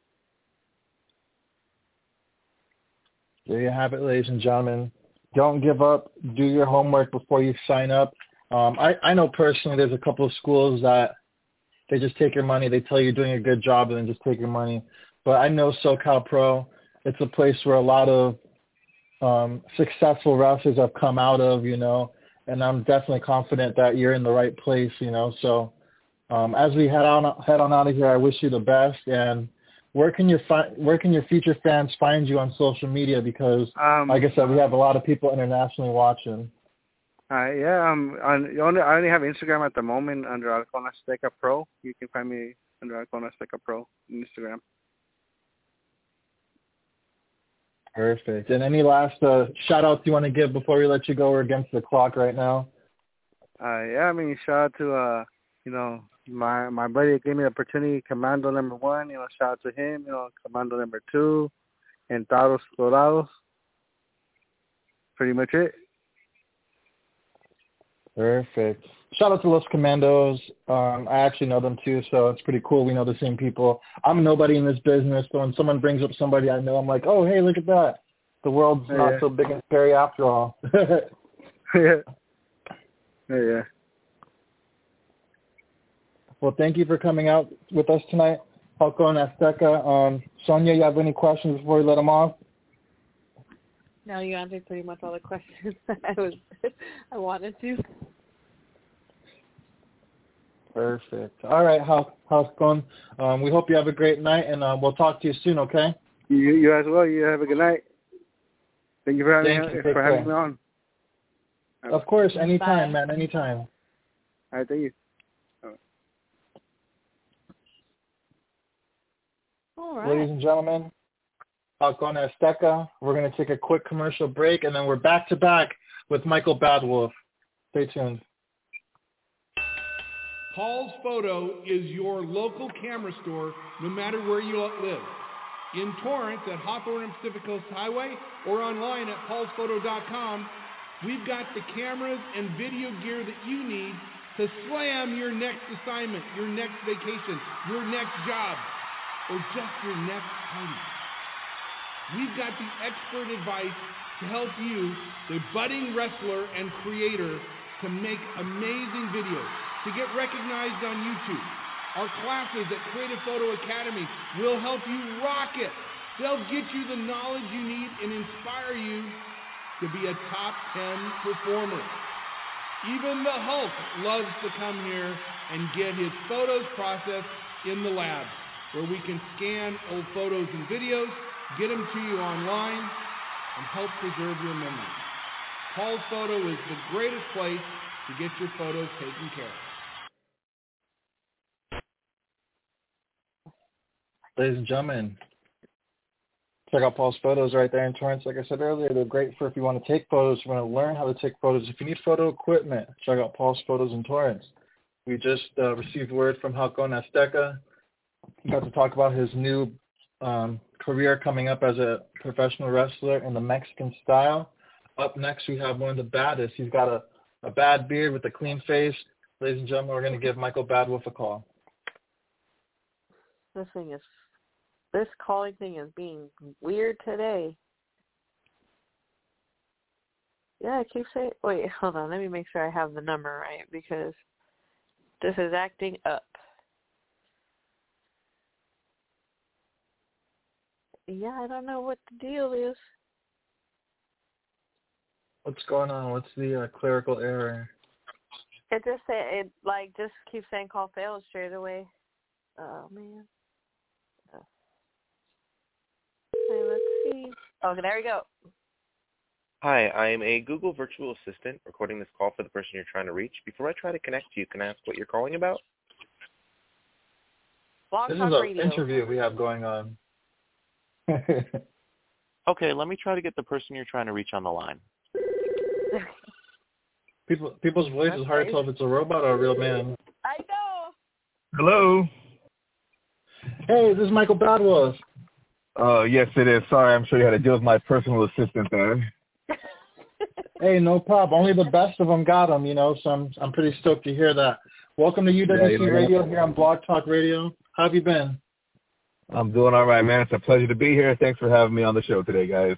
There you have it, ladies and gentlemen. Don't give up. Do your homework before you sign up. Um, I, I know personally there's a couple of schools that they just take your money. They tell you you're doing a good job and then just take your money. But I know SoCal Pro, it's a place where a lot of um, successful wrestlers have come out of, you know, and I'm definitely confident that you're in the right place, you know. So um, as we head on head on out of here, I wish you the best. And where can your fi- where can your future fans find you on social media? Because, um, like I said, we have a lot of people internationally watching. Uh, yeah, um, on, only, I only have Instagram at the moment under Halcón Azteca Pro. You can find me under Halcón Azteca Pro on Instagram. Perfect. And any last uh, shout-outs you want to give before we let you go? We're against the clock right now. Uh, yeah, I mean, shout out to, uh, you know, my my buddy that gave me the opportunity, Commando number one. You know, shout out to him. You know, Commando number two, and Taros Dorados. Pretty much it. Perfect. Shout out to Los Commandos. Um, I actually know them too, so it's pretty cool. We know the same people. I'm nobody in this business, so when someone brings up somebody I know, I'm like, oh, hey, look at that. The world's yeah. not so big and scary after all. yeah. Yeah. Well, thank you for coming out with us tonight, Halcón Azteca. Um, Sonia, you have any questions before we let them off? No, you answered pretty much all the questions I was I wanted to. Perfect. All right, Hal- Halcón. Um, we hope you have a great night, and uh, we'll talk to you soon, okay? You, you as well. You have a good night. Thank you for having, Thank you. for Take having care. me on. Of course, anytime, Bye. man, anytime. All right, thank you. All right. Ladies and gentlemen, Halcón Azteca. We're going to take a quick commercial break, and then we're back to back with Michael Badwolf. Stay tuned. Paul's Photo is your local camera store no matter where you live. In Torrance at Hawthorne and Pacific Coast Highway or online at pauls photo dot com, we've got the cameras and video gear that you need to slam your next assignment, your next vacation, your next job, or just your next party. We've got the expert advice to help you, the budding wrestler and creator, to make amazing videos, to get recognized on YouTube. Our classes at Creative Photo Academy will help you rock it. They'll get you the knowledge you need and inspire you to be a top ten performer. Even the Hulk loves to come here and get his photos processed in the lab, where we can scan old photos and videos, get them to you online, and help preserve your memories. Paul's Photo is the greatest place to get your photos taken care of. Ladies and gentlemen, check out Paul's Photos right there in Torrance. Like I said earlier, they're great for if you want to take photos, you want to learn how to take photos. If you need photo equipment, check out Paul's Photos in Torrance. We just uh, received word from Halcon Azteca. He got to talk about his new um, career coming up as a professional wrestler in the Mexican style. Up next, we have one of the baddest. He's got a, a bad beard with a clean face. Ladies and gentlemen, we're going to give Michael Badwolf a call. This thing is, this calling thing is being weird today. Yeah, I keep saying, wait, hold on, let me make sure I have the number right, because this is acting up. Yeah, I don't know what the deal is. What's going on? What's the uh, clerical error? It just say it like just keeps saying call failed straight away. Oh man. Oh. Okay, let's see. Okay, there we go. Hi, I am a Google virtual assistant recording this call for the person you're trying to reach. Before I try to connect you, can I ask what you're calling about? Blog this Talk is an Radio. interview we have going on. Okay, let me try to get the person you're trying to reach on the line. People, people's voice is hard to tell if it's a robot or a real man. I know. Hello. Hey, this is Michael Badwolf. Uh, yes, it is. Sorry, I'm sure you had to deal with my personal assistant there. Hey, no problem. Only the best of them got them, you know, so I'm, I'm pretty stoked to hear that. Welcome to U W C yeah, you know, Radio here on Blog Talk Radio. How have you been? I'm doing all right, man. It's a pleasure to be here. Thanks for having me on the show today, guys.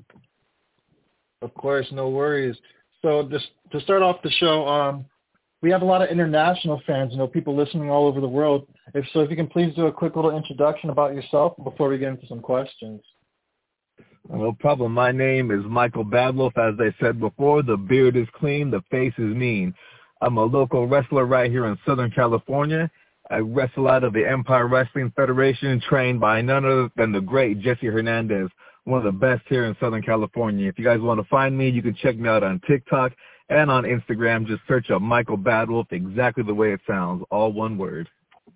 Of course, no worries. So just to start off the show, um, we have a lot of international fans, you know, people listening all over the world. If so, if you can please do a quick little introduction about yourself before we get into some questions. No problem. My name is Michael Badwolf. As I said before, the beard is clean, the face is mean. I'm a local wrestler right here in Southern California. I wrestle out of the Empire Wrestling Federation, trained by none other than the great Jesse Hernandez, one of the best here in Southern California. If you guys want to find me, you can check me out on TikTok and on Instagram. Just search up Michael Badwolf, exactly the way it sounds, all one word.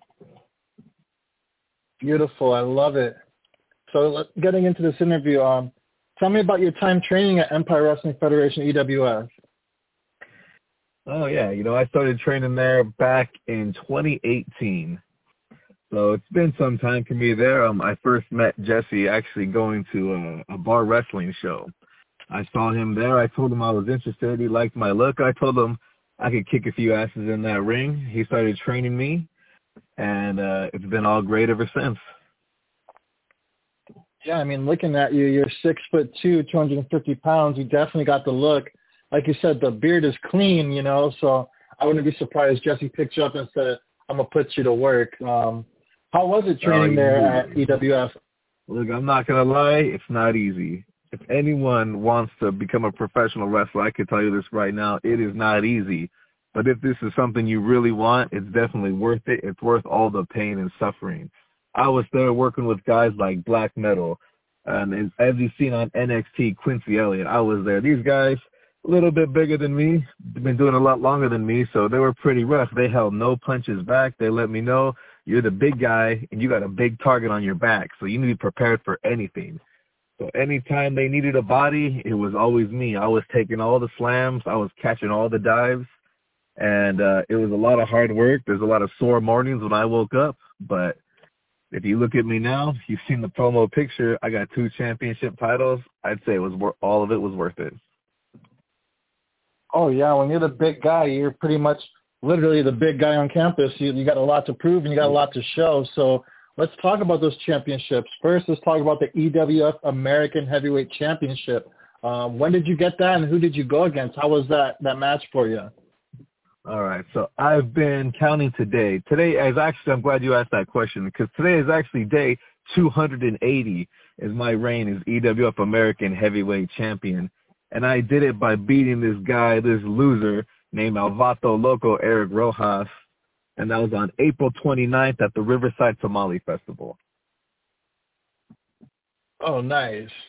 Beautiful. I love it. So let's, getting into this interview, um, tell me about your time training at Empire Wrestling Federation, E W F. Oh, yeah. You know, I started training there back in twenty eighteen. So it's been some time for me there. Um, I first met Jesse actually going to a, a bar wrestling show. I saw him there. I told him I was interested. He liked my look. I told him I could kick a few asses in that ring. He started training me, and uh, it's been all great ever since. Yeah, I mean, looking at you, you're six foot two, two hundred fifty pounds. You definitely got the look. Like you said, the beard is clean, you know, so I wouldn't be surprised Jesse picked you up and said, I'm going to put you to work. Um, how was it training oh, there yeah. at E W F? Look, I'm not going to lie, it's not easy. If anyone wants to become a professional wrestler, I can tell you this right now, it is not easy. But if this is something you really want, it's definitely worth it. It's worth all the pain and suffering. I was there working with guys like Black Metal, and as you've seen on N X T, Quincy Elliott. I was there. These guys, a little bit bigger than me, been doing a lot longer than me, so they were pretty rough. They held no punches back. They let me know, you're the big guy, and you got a big target on your back, so you need to be prepared for anything. So anytime they needed a body, it was always me. I was taking all the slams. I was catching all the dives, and uh, it was a lot of hard work. There's a lot of sore mornings when I woke up, but if you look at me now, you've seen the promo picture. I got two championship titles. I'd say it was wor- all of it was worth it. Oh, yeah, when you're the big guy, you're pretty much literally the big guy on campus. You, you got a lot to prove and you got a lot to show. So let's talk about those championships. First, let's talk about the E W F American Heavyweight Championship. Um, when did you get that and who did you go against? How was that, that match for you? All right, so I've been counting today. Today is actually, I'm glad you asked that question, because today is actually day two hundred eighty is my reign as E W F American Heavyweight Champion. And I did it by beating this guy, this loser, named Alvato Loco Eric Rojas. And that was on April twenty-ninth at the Riverside Tamale Festival. Oh, nice.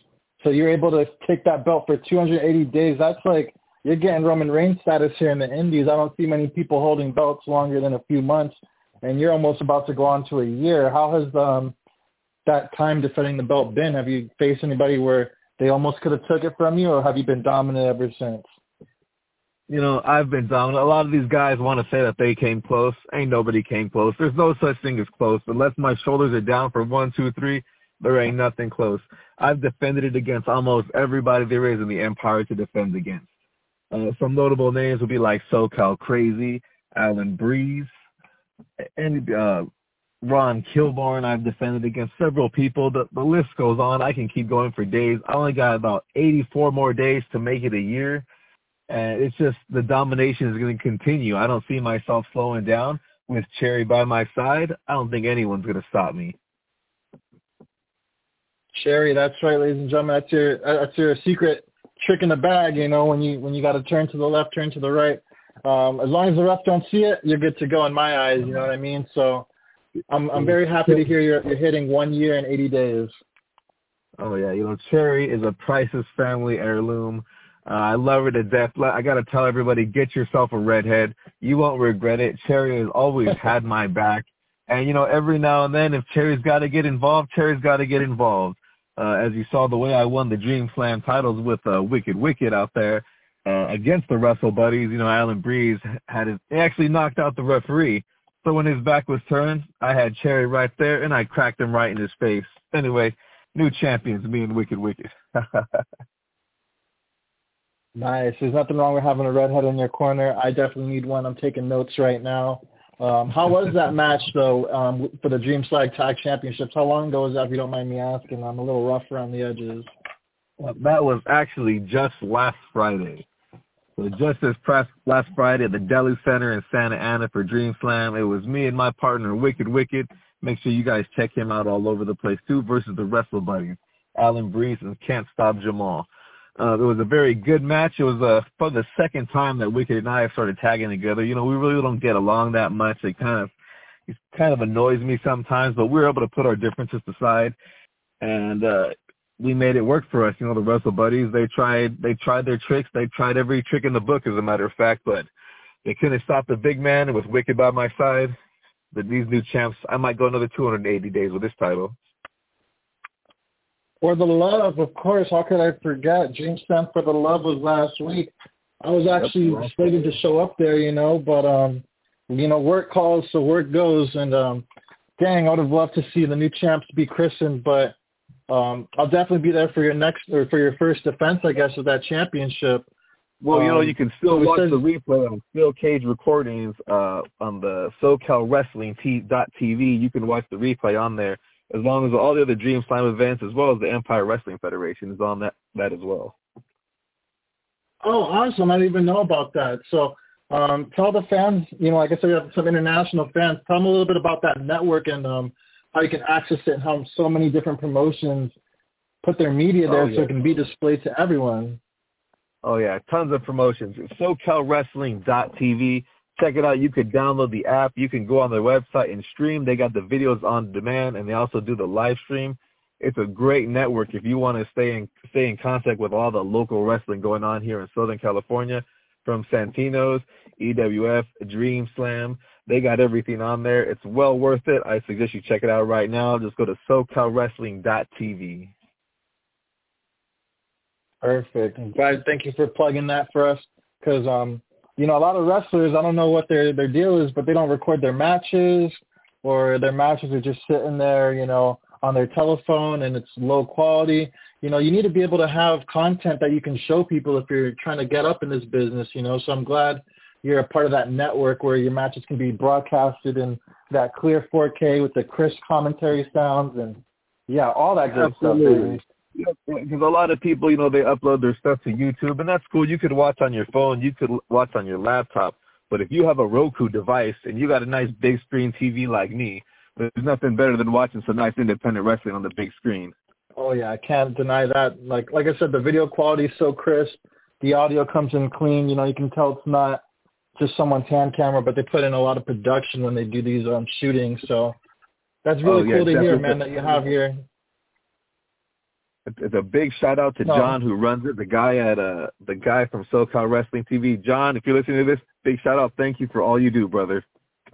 So you're able to take that belt for two hundred eighty days. That's like you're getting Roman Reigns status here in the Indies. I don't see many people holding belts longer than a few months, and you're almost about to go on to a year. How has um, that time defending the belt been? Have you faced anybody where they almost could have took it from you, or have you been dominant ever since? You know, I've been dominant. A lot of these guys want to say that they came close. Ain't nobody came close. There's no such thing as close. Unless my shoulders are down for one, two, three, there ain't nothing close. I've defended it against almost everybody there is in the Empire to defend against. Uh, some notable names would be like SoCal Crazy, Alan Breeze, and uh, Ron Kilborn. I've defended against several people. The, the list goes on. I can keep going for days. I only got about eighty-four more days to make it a year. And it's just the domination is going to continue. I don't see myself slowing down. With Cherry by my side, I don't think anyone's going to stop me. Cherry, that's right, ladies and gentlemen. That's your that's your secret trick in the bag. You know, when you when you got to turn to the left, turn to the right. Um, as long as the refs don't see it, you're good to go in my eyes. You know what I mean? So I'm I'm very happy to hear you're you're hitting one year and eighty days. Oh yeah, you know, Cherry is a priceless family heirloom. Uh, I love her to death. I got to tell everybody, get yourself a redhead. You won't regret it. Cherry has always had my back. And, you know, every now and then, if Cherry's got to get involved, Cherry's got to get involved. Uh, as you saw the way I won the Dream Slam titles with uh, Wicked Wicked out there uh, against the Wrestle Buddies. You know, Alan Breeze had his, he actually knocked out the referee. So when his back was turned, I had Cherry right there, and I cracked him right in his face. Anyway, new champions, me and Wicked Wicked. Nice. There's nothing wrong with having a redhead in your corner. I definitely need one. I'm taking notes right now. Um, how was that match, though, um, for the Dream Slag Tag Championships? How long ago was that, if you don't mind me asking? I'm a little rough around the edges. Well, that was actually just last Friday. So just this past last Friday at the Deli Center in Santa Ana for Dream Slam, it was me and my partner, Wicked Wicked. Make sure you guys check him out all over the place, too, versus the Wrestle Buddies, Alan Breeze and Can't Stop Jamal. Uh, it was a very good match. It was uh, for the second time that Wicked and I have started tagging together. You know, we really don't get along that much. It kind of it kind of annoys me sometimes, but we were able to put our differences aside, and uh, we made it work for us. You know, the Wrestle Buddies, they tried they tried their tricks. They tried every trick in the book, as a matter of fact, but they couldn't stop the big man. And with Wicked by my side, but these new champs, I might go another two hundred eighty days with this title. For the Love, of course. How could I forget? Dream Slam for the Love was last week. I was actually slated to show up there, you know, but, um, you know, work calls, so work goes. And, um, dang, I would have loved to see the new champs be christened, but um, I'll definitely be there for your next or for your first defense, I guess, of that championship. Well, you know, um, you can still watch says, the replay on Steel Cage Recordings uh, on the SoCal Wrestling dot T V. You can watch the replay on there, as long as all the other Dream Slam events, as well as the Empire Wrestling Federation, is on that, that as well. Oh, awesome. I didn't even know about that. So um, tell the fans, you know, like I said, we have some international fans. Tell them a little bit about that network and um, how you can access it and how so many different promotions put their media there oh, yeah. so it can be displayed to everyone. Oh, yeah, tons of promotions. It's SoCal Wrestling dot T V. Check it out. You could download the app. You can go on their website and stream. They got the videos on demand, and they also do the live stream. It's a great network if you want to stay in stay in contact with all the local wrestling going on here in Southern California, from Santino's, E W F, Dream Slam. They got everything on there. It's well worth it. I suggest you check it out right now. Just go to SoCal Wrestling dot T V. Perfect. And guys, thank you for plugging that for us, because um, you know, a lot of wrestlers, I don't know what their their deal is, but they don't record their matches, or their matches are just sitting there, you know, on their telephone, and it's low quality. You know, you need to be able to have content that you can show people if you're trying to get up in this business, you know. So I'm glad you're a part of that network where your matches can be broadcasted in that clear four K with the crisp commentary sounds and, yeah, all that good Absolutely. stuff, baby. Yeah, because a lot of people, you know, they upload their stuff to YouTube, and that's cool. You could watch on your phone. You could watch on your laptop. But if you have a Roku device and you got a nice big screen T V like me, there's nothing better than watching some nice independent wrestling on the big screen. Oh, yeah, I can't deny that. Like like I said, the video quality is so crisp. The audio comes in clean. You know, you can tell it's not just someone's hand camera, but they put in a lot of production when they do these um, shootings. So that's really oh, yeah, cool to definitely. hear, man, that you have your It's a big shout out to No. John who runs it, the guy at uh the guy from SoCal Wrestling T V. John, if you're listening to this, big shout out. Thank you for all you do, brother.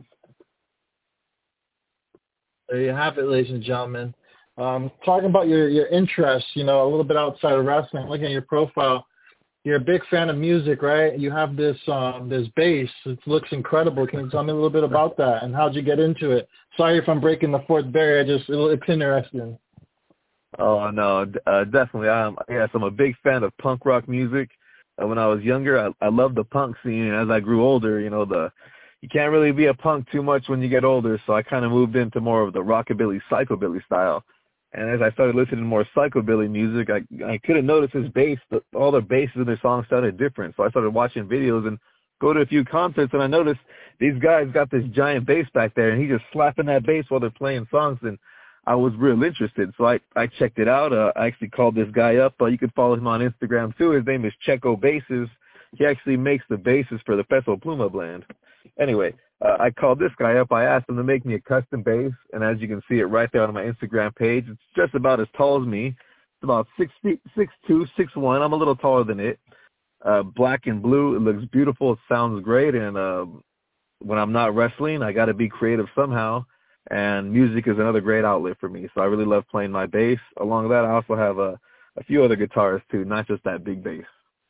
There you have it, ladies and gentlemen. Um, talking about your, your interests, you know, a little bit outside of wrestling, looking at your profile, you're a big fan of music, right? You have this um, this bass. It looks incredible. Can you tell me a little bit about that and how'd you get into it? Sorry if I'm breaking the fourth barrier. I just it's interesting. Oh no, uh, definitely. I'm yes, I'm a big fan of punk rock music. Uh, when I was younger, I, I loved the punk scene, and as I grew older, you know, the you can't really be a punk too much when you get older. So I kind of moved into more of the rockabilly, psychobilly style. And as I started listening to more psychobilly music, I I couldn't notice his bass. But all the basses in their songs sounded different. So I started watching videos and go to a few concerts, and I noticed these guys got this giant bass back there, and he's just slapping that bass while they're playing songs. And I was real interested, so I, I checked it out. Uh, I actually called this guy up. Uh, you can follow him on Instagram, too. His name is Checo Basses. He actually makes the basses for the Peso Pluma band. Anyway, uh, I called this guy up. I asked him to make me a custom bass, and as you can see it right there on my Instagram page, it's just about as tall as me. It's about six feet, six two, six one. I'm a little taller than it. Uh, black and blue. It looks beautiful. It sounds great, and uh, when I'm not wrestling, I got to be creative somehow. And music is another great outlet for me. So I really love playing my bass. Along with that, I also have a, a few other guitars, too, not just that big bass.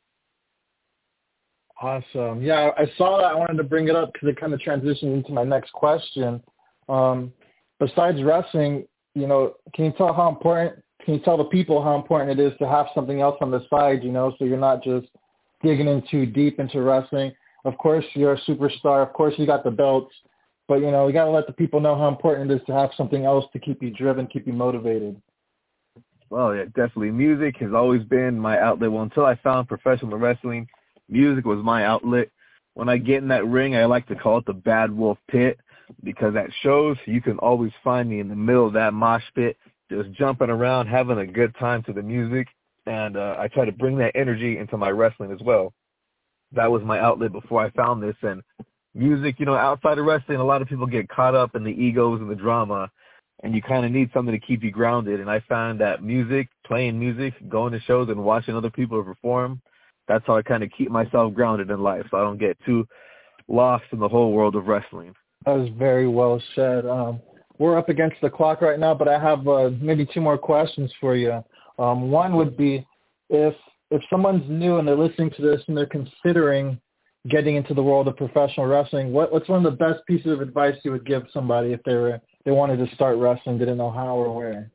Awesome. Yeah, I saw that. I wanted to bring it up because it kind of transitioned into my next question. Um, besides wrestling, you know, can you tell how important, can you tell the people how important it is to have something else on the side, you know, so you're not just digging in too deep into wrestling? Of course, you're a superstar. Of course, you got the belts. But, you know, we got to let the people know how important it is to have something else to keep you driven, keep you motivated. Well, yeah, definitely. Music has always been my outlet. Well, until I found professional wrestling, music was my outlet. When I get in that ring, I like to call it the Bad Wolf Pit because at shows, you can always find me in the middle of that mosh pit, just jumping around, having a good time to the music. And uh, I try to bring that energy into my wrestling as well. That was my outlet before I found this. And music, you know, outside of wrestling, a lot of people get caught up in the egos and the drama, and you kind of need something to keep you grounded. And I found that music, playing music, going to shows and watching other people perform, that's how I kind of keep myself grounded in life so I don't get too lost in the whole world of wrestling. That was very well said. Um, we're up against the clock right now, but I have uh, maybe two more questions for you. Um, one would be if if someone's new and they're listening to this and they're considering getting into the world of professional wrestling, what, what's one of the best pieces of advice you would give somebody if they were they wanted to start wrestling, didn't know how or where?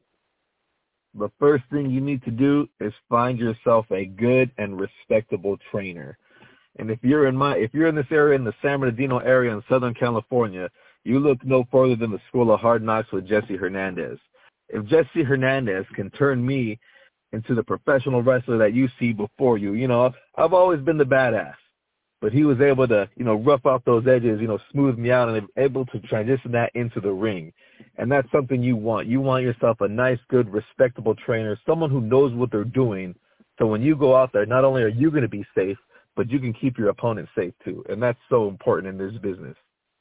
The first thing you need to do is find yourself a good and respectable trainer. And if you're in my if you're in this area, in the San Bernardino area in Southern California, you look no further than the School of Hard Knocks with Jesse Hernandez. If Jesse Hernandez can turn me into the professional wrestler that you see before you, you know, I've always been the badass. But he was able to, you know, rough out those edges, you know, smooth me out, and able to transition that into the ring. And that's something you want. You want yourself a nice, good, respectable trainer, someone who knows what they're doing. So when you go out there, not only are you going to be safe, but you can keep your opponent safe too. And that's so important in this business.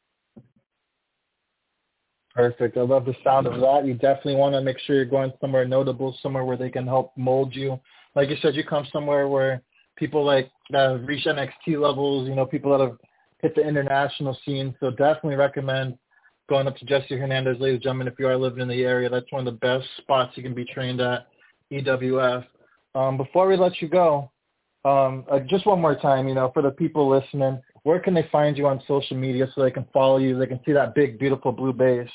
Perfect. I love the sound of that. You definitely want to make sure you're going somewhere notable, somewhere where they can help mold you. Like you said, you come somewhere where people like that have reached N X T levels, you know, people that have hit the international scene. So definitely recommend going up to Jesse Hernandez, ladies and gentlemen, if you are living in the area. That's one of the best spots you can be trained at, E W F. Um, before we let you go, um, uh, just one more time, you know, for the people listening, where can they find you on social media so they can follow you, they can see that big, beautiful blue bass?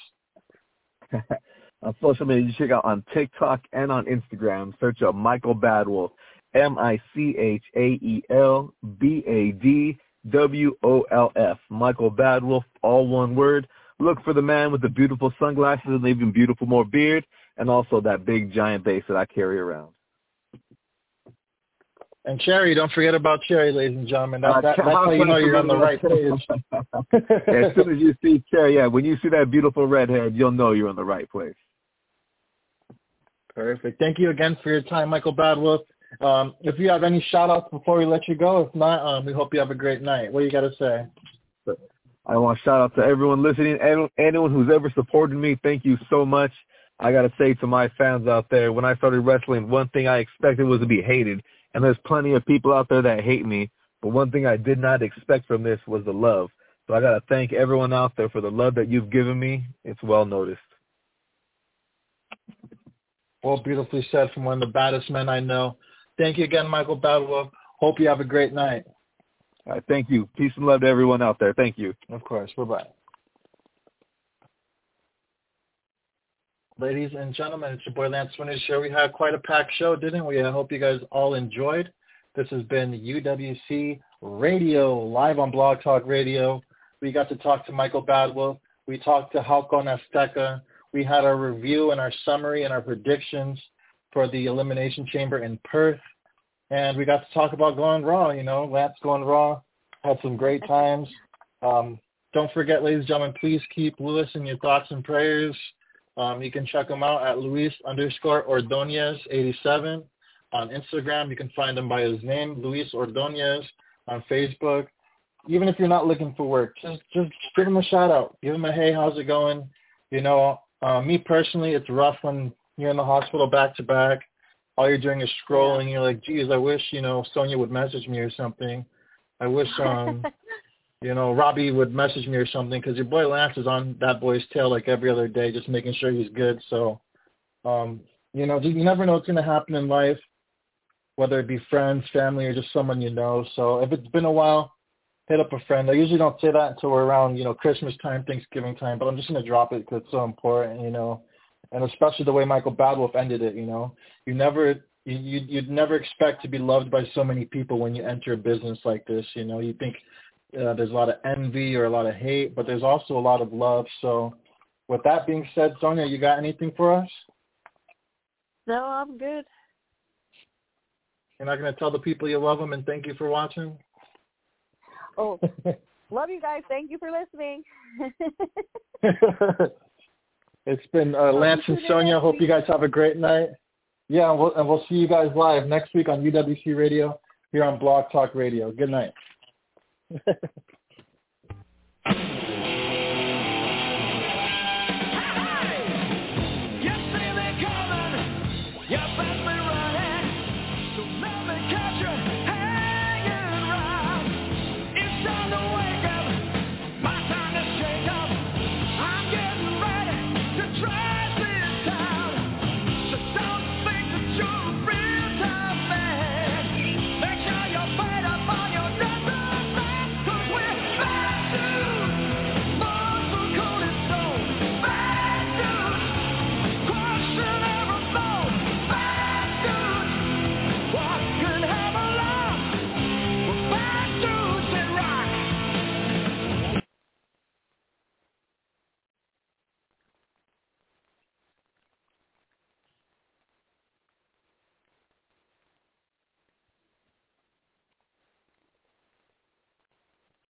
On social media, you check out on TikTok and on Instagram. Search up Michael Badwolf, M I C H A E L B A D W O L F. Michael Badwolf, all one word. Look for the man with the beautiful sunglasses and even beautiful more beard, and also that big giant bass that I carry around. And Cherry, don't forget about Cherry, ladies and gentlemen. That, that, that's how you know you're on the right page. As soon as you see Cherry, yeah, when you see that beautiful redhead, you'll know you're in the right place. Perfect. Thank you again for your time, Michael Badwolf. Um, if you have any shout-outs before we let you go, if not, um, we hope you have a great night. What do you got to say? I want to shout out to everyone listening, anyone who's ever supported me. Thank you so much. I got to say to my fans out there, when I started wrestling, one thing I expected was to be hated. And there's plenty of people out there that hate me. But one thing I did not expect from this was the love. So I got to thank everyone out there for the love that you've given me. It's well noticed. Well, beautifully said from one of the baddest men I know. Thank you again, Michael Badwolf. Hope you have a great night. All right, thank you. Peace and love to everyone out there. Thank you. Of course. Bye-bye. Ladies and gentlemen, it's your boy Lance Winters here. We had quite a packed show, didn't we? I hope you guys all enjoyed. This has been U W C Radio, live on Blog Talk Radio. We got to talk to Michael Badwolf. We talked to Halcon Azteca. We had our review and our summary and our predictions for the Elimination Chamber in Perth. And we got to talk about going Raw, you know, Lance going Raw. Had some great times. Um, don't forget, ladies and gentlemen, please keep Luis in your thoughts and prayers. Um, you can check him out at Luis underscore Ordonez eighty-seven. On Instagram, you can find him by his name, Luis Ordonez. On Facebook. Even if you're not looking for work, just just give him a shout out. Give him a, hey, how's it going? You know, uh, me personally, it's rough when you're in the hospital back to back. All you're doing is scrolling. You're like, geez, I wish, you know, Sonia would message me or something. I wish, um, you know, Robbie would message me or something, because your boy Lance is on that boy's tail like every other day, just making sure he's good. So, um, you know, you never know what's going to happen in life, whether it be friends, family, or just someone you know. So if it's been a while, hit up a friend. I usually don't say that until we're around, you know, Christmas time, Thanksgiving time, but I'm just going to drop it because it's so important, you know, and especially the way Michael Badwolf ended it, you know. You never, you, you'd, you'd never expect to be loved by so many people when you enter a business like this, you know. You think uh, there's a lot of envy or a lot of hate, but there's also a lot of love. So with that being said, Sonia, you got anything for us? No, I'm good. You're not going to tell the people you love them and thank you for watching? Oh, love you guys. Thank you for listening. It's been uh, Lance and Sonia. Hope you guys have a great night. Yeah, and we'll, and we'll see you guys live next week on U W C Radio here on Blog Talk Radio. Good night.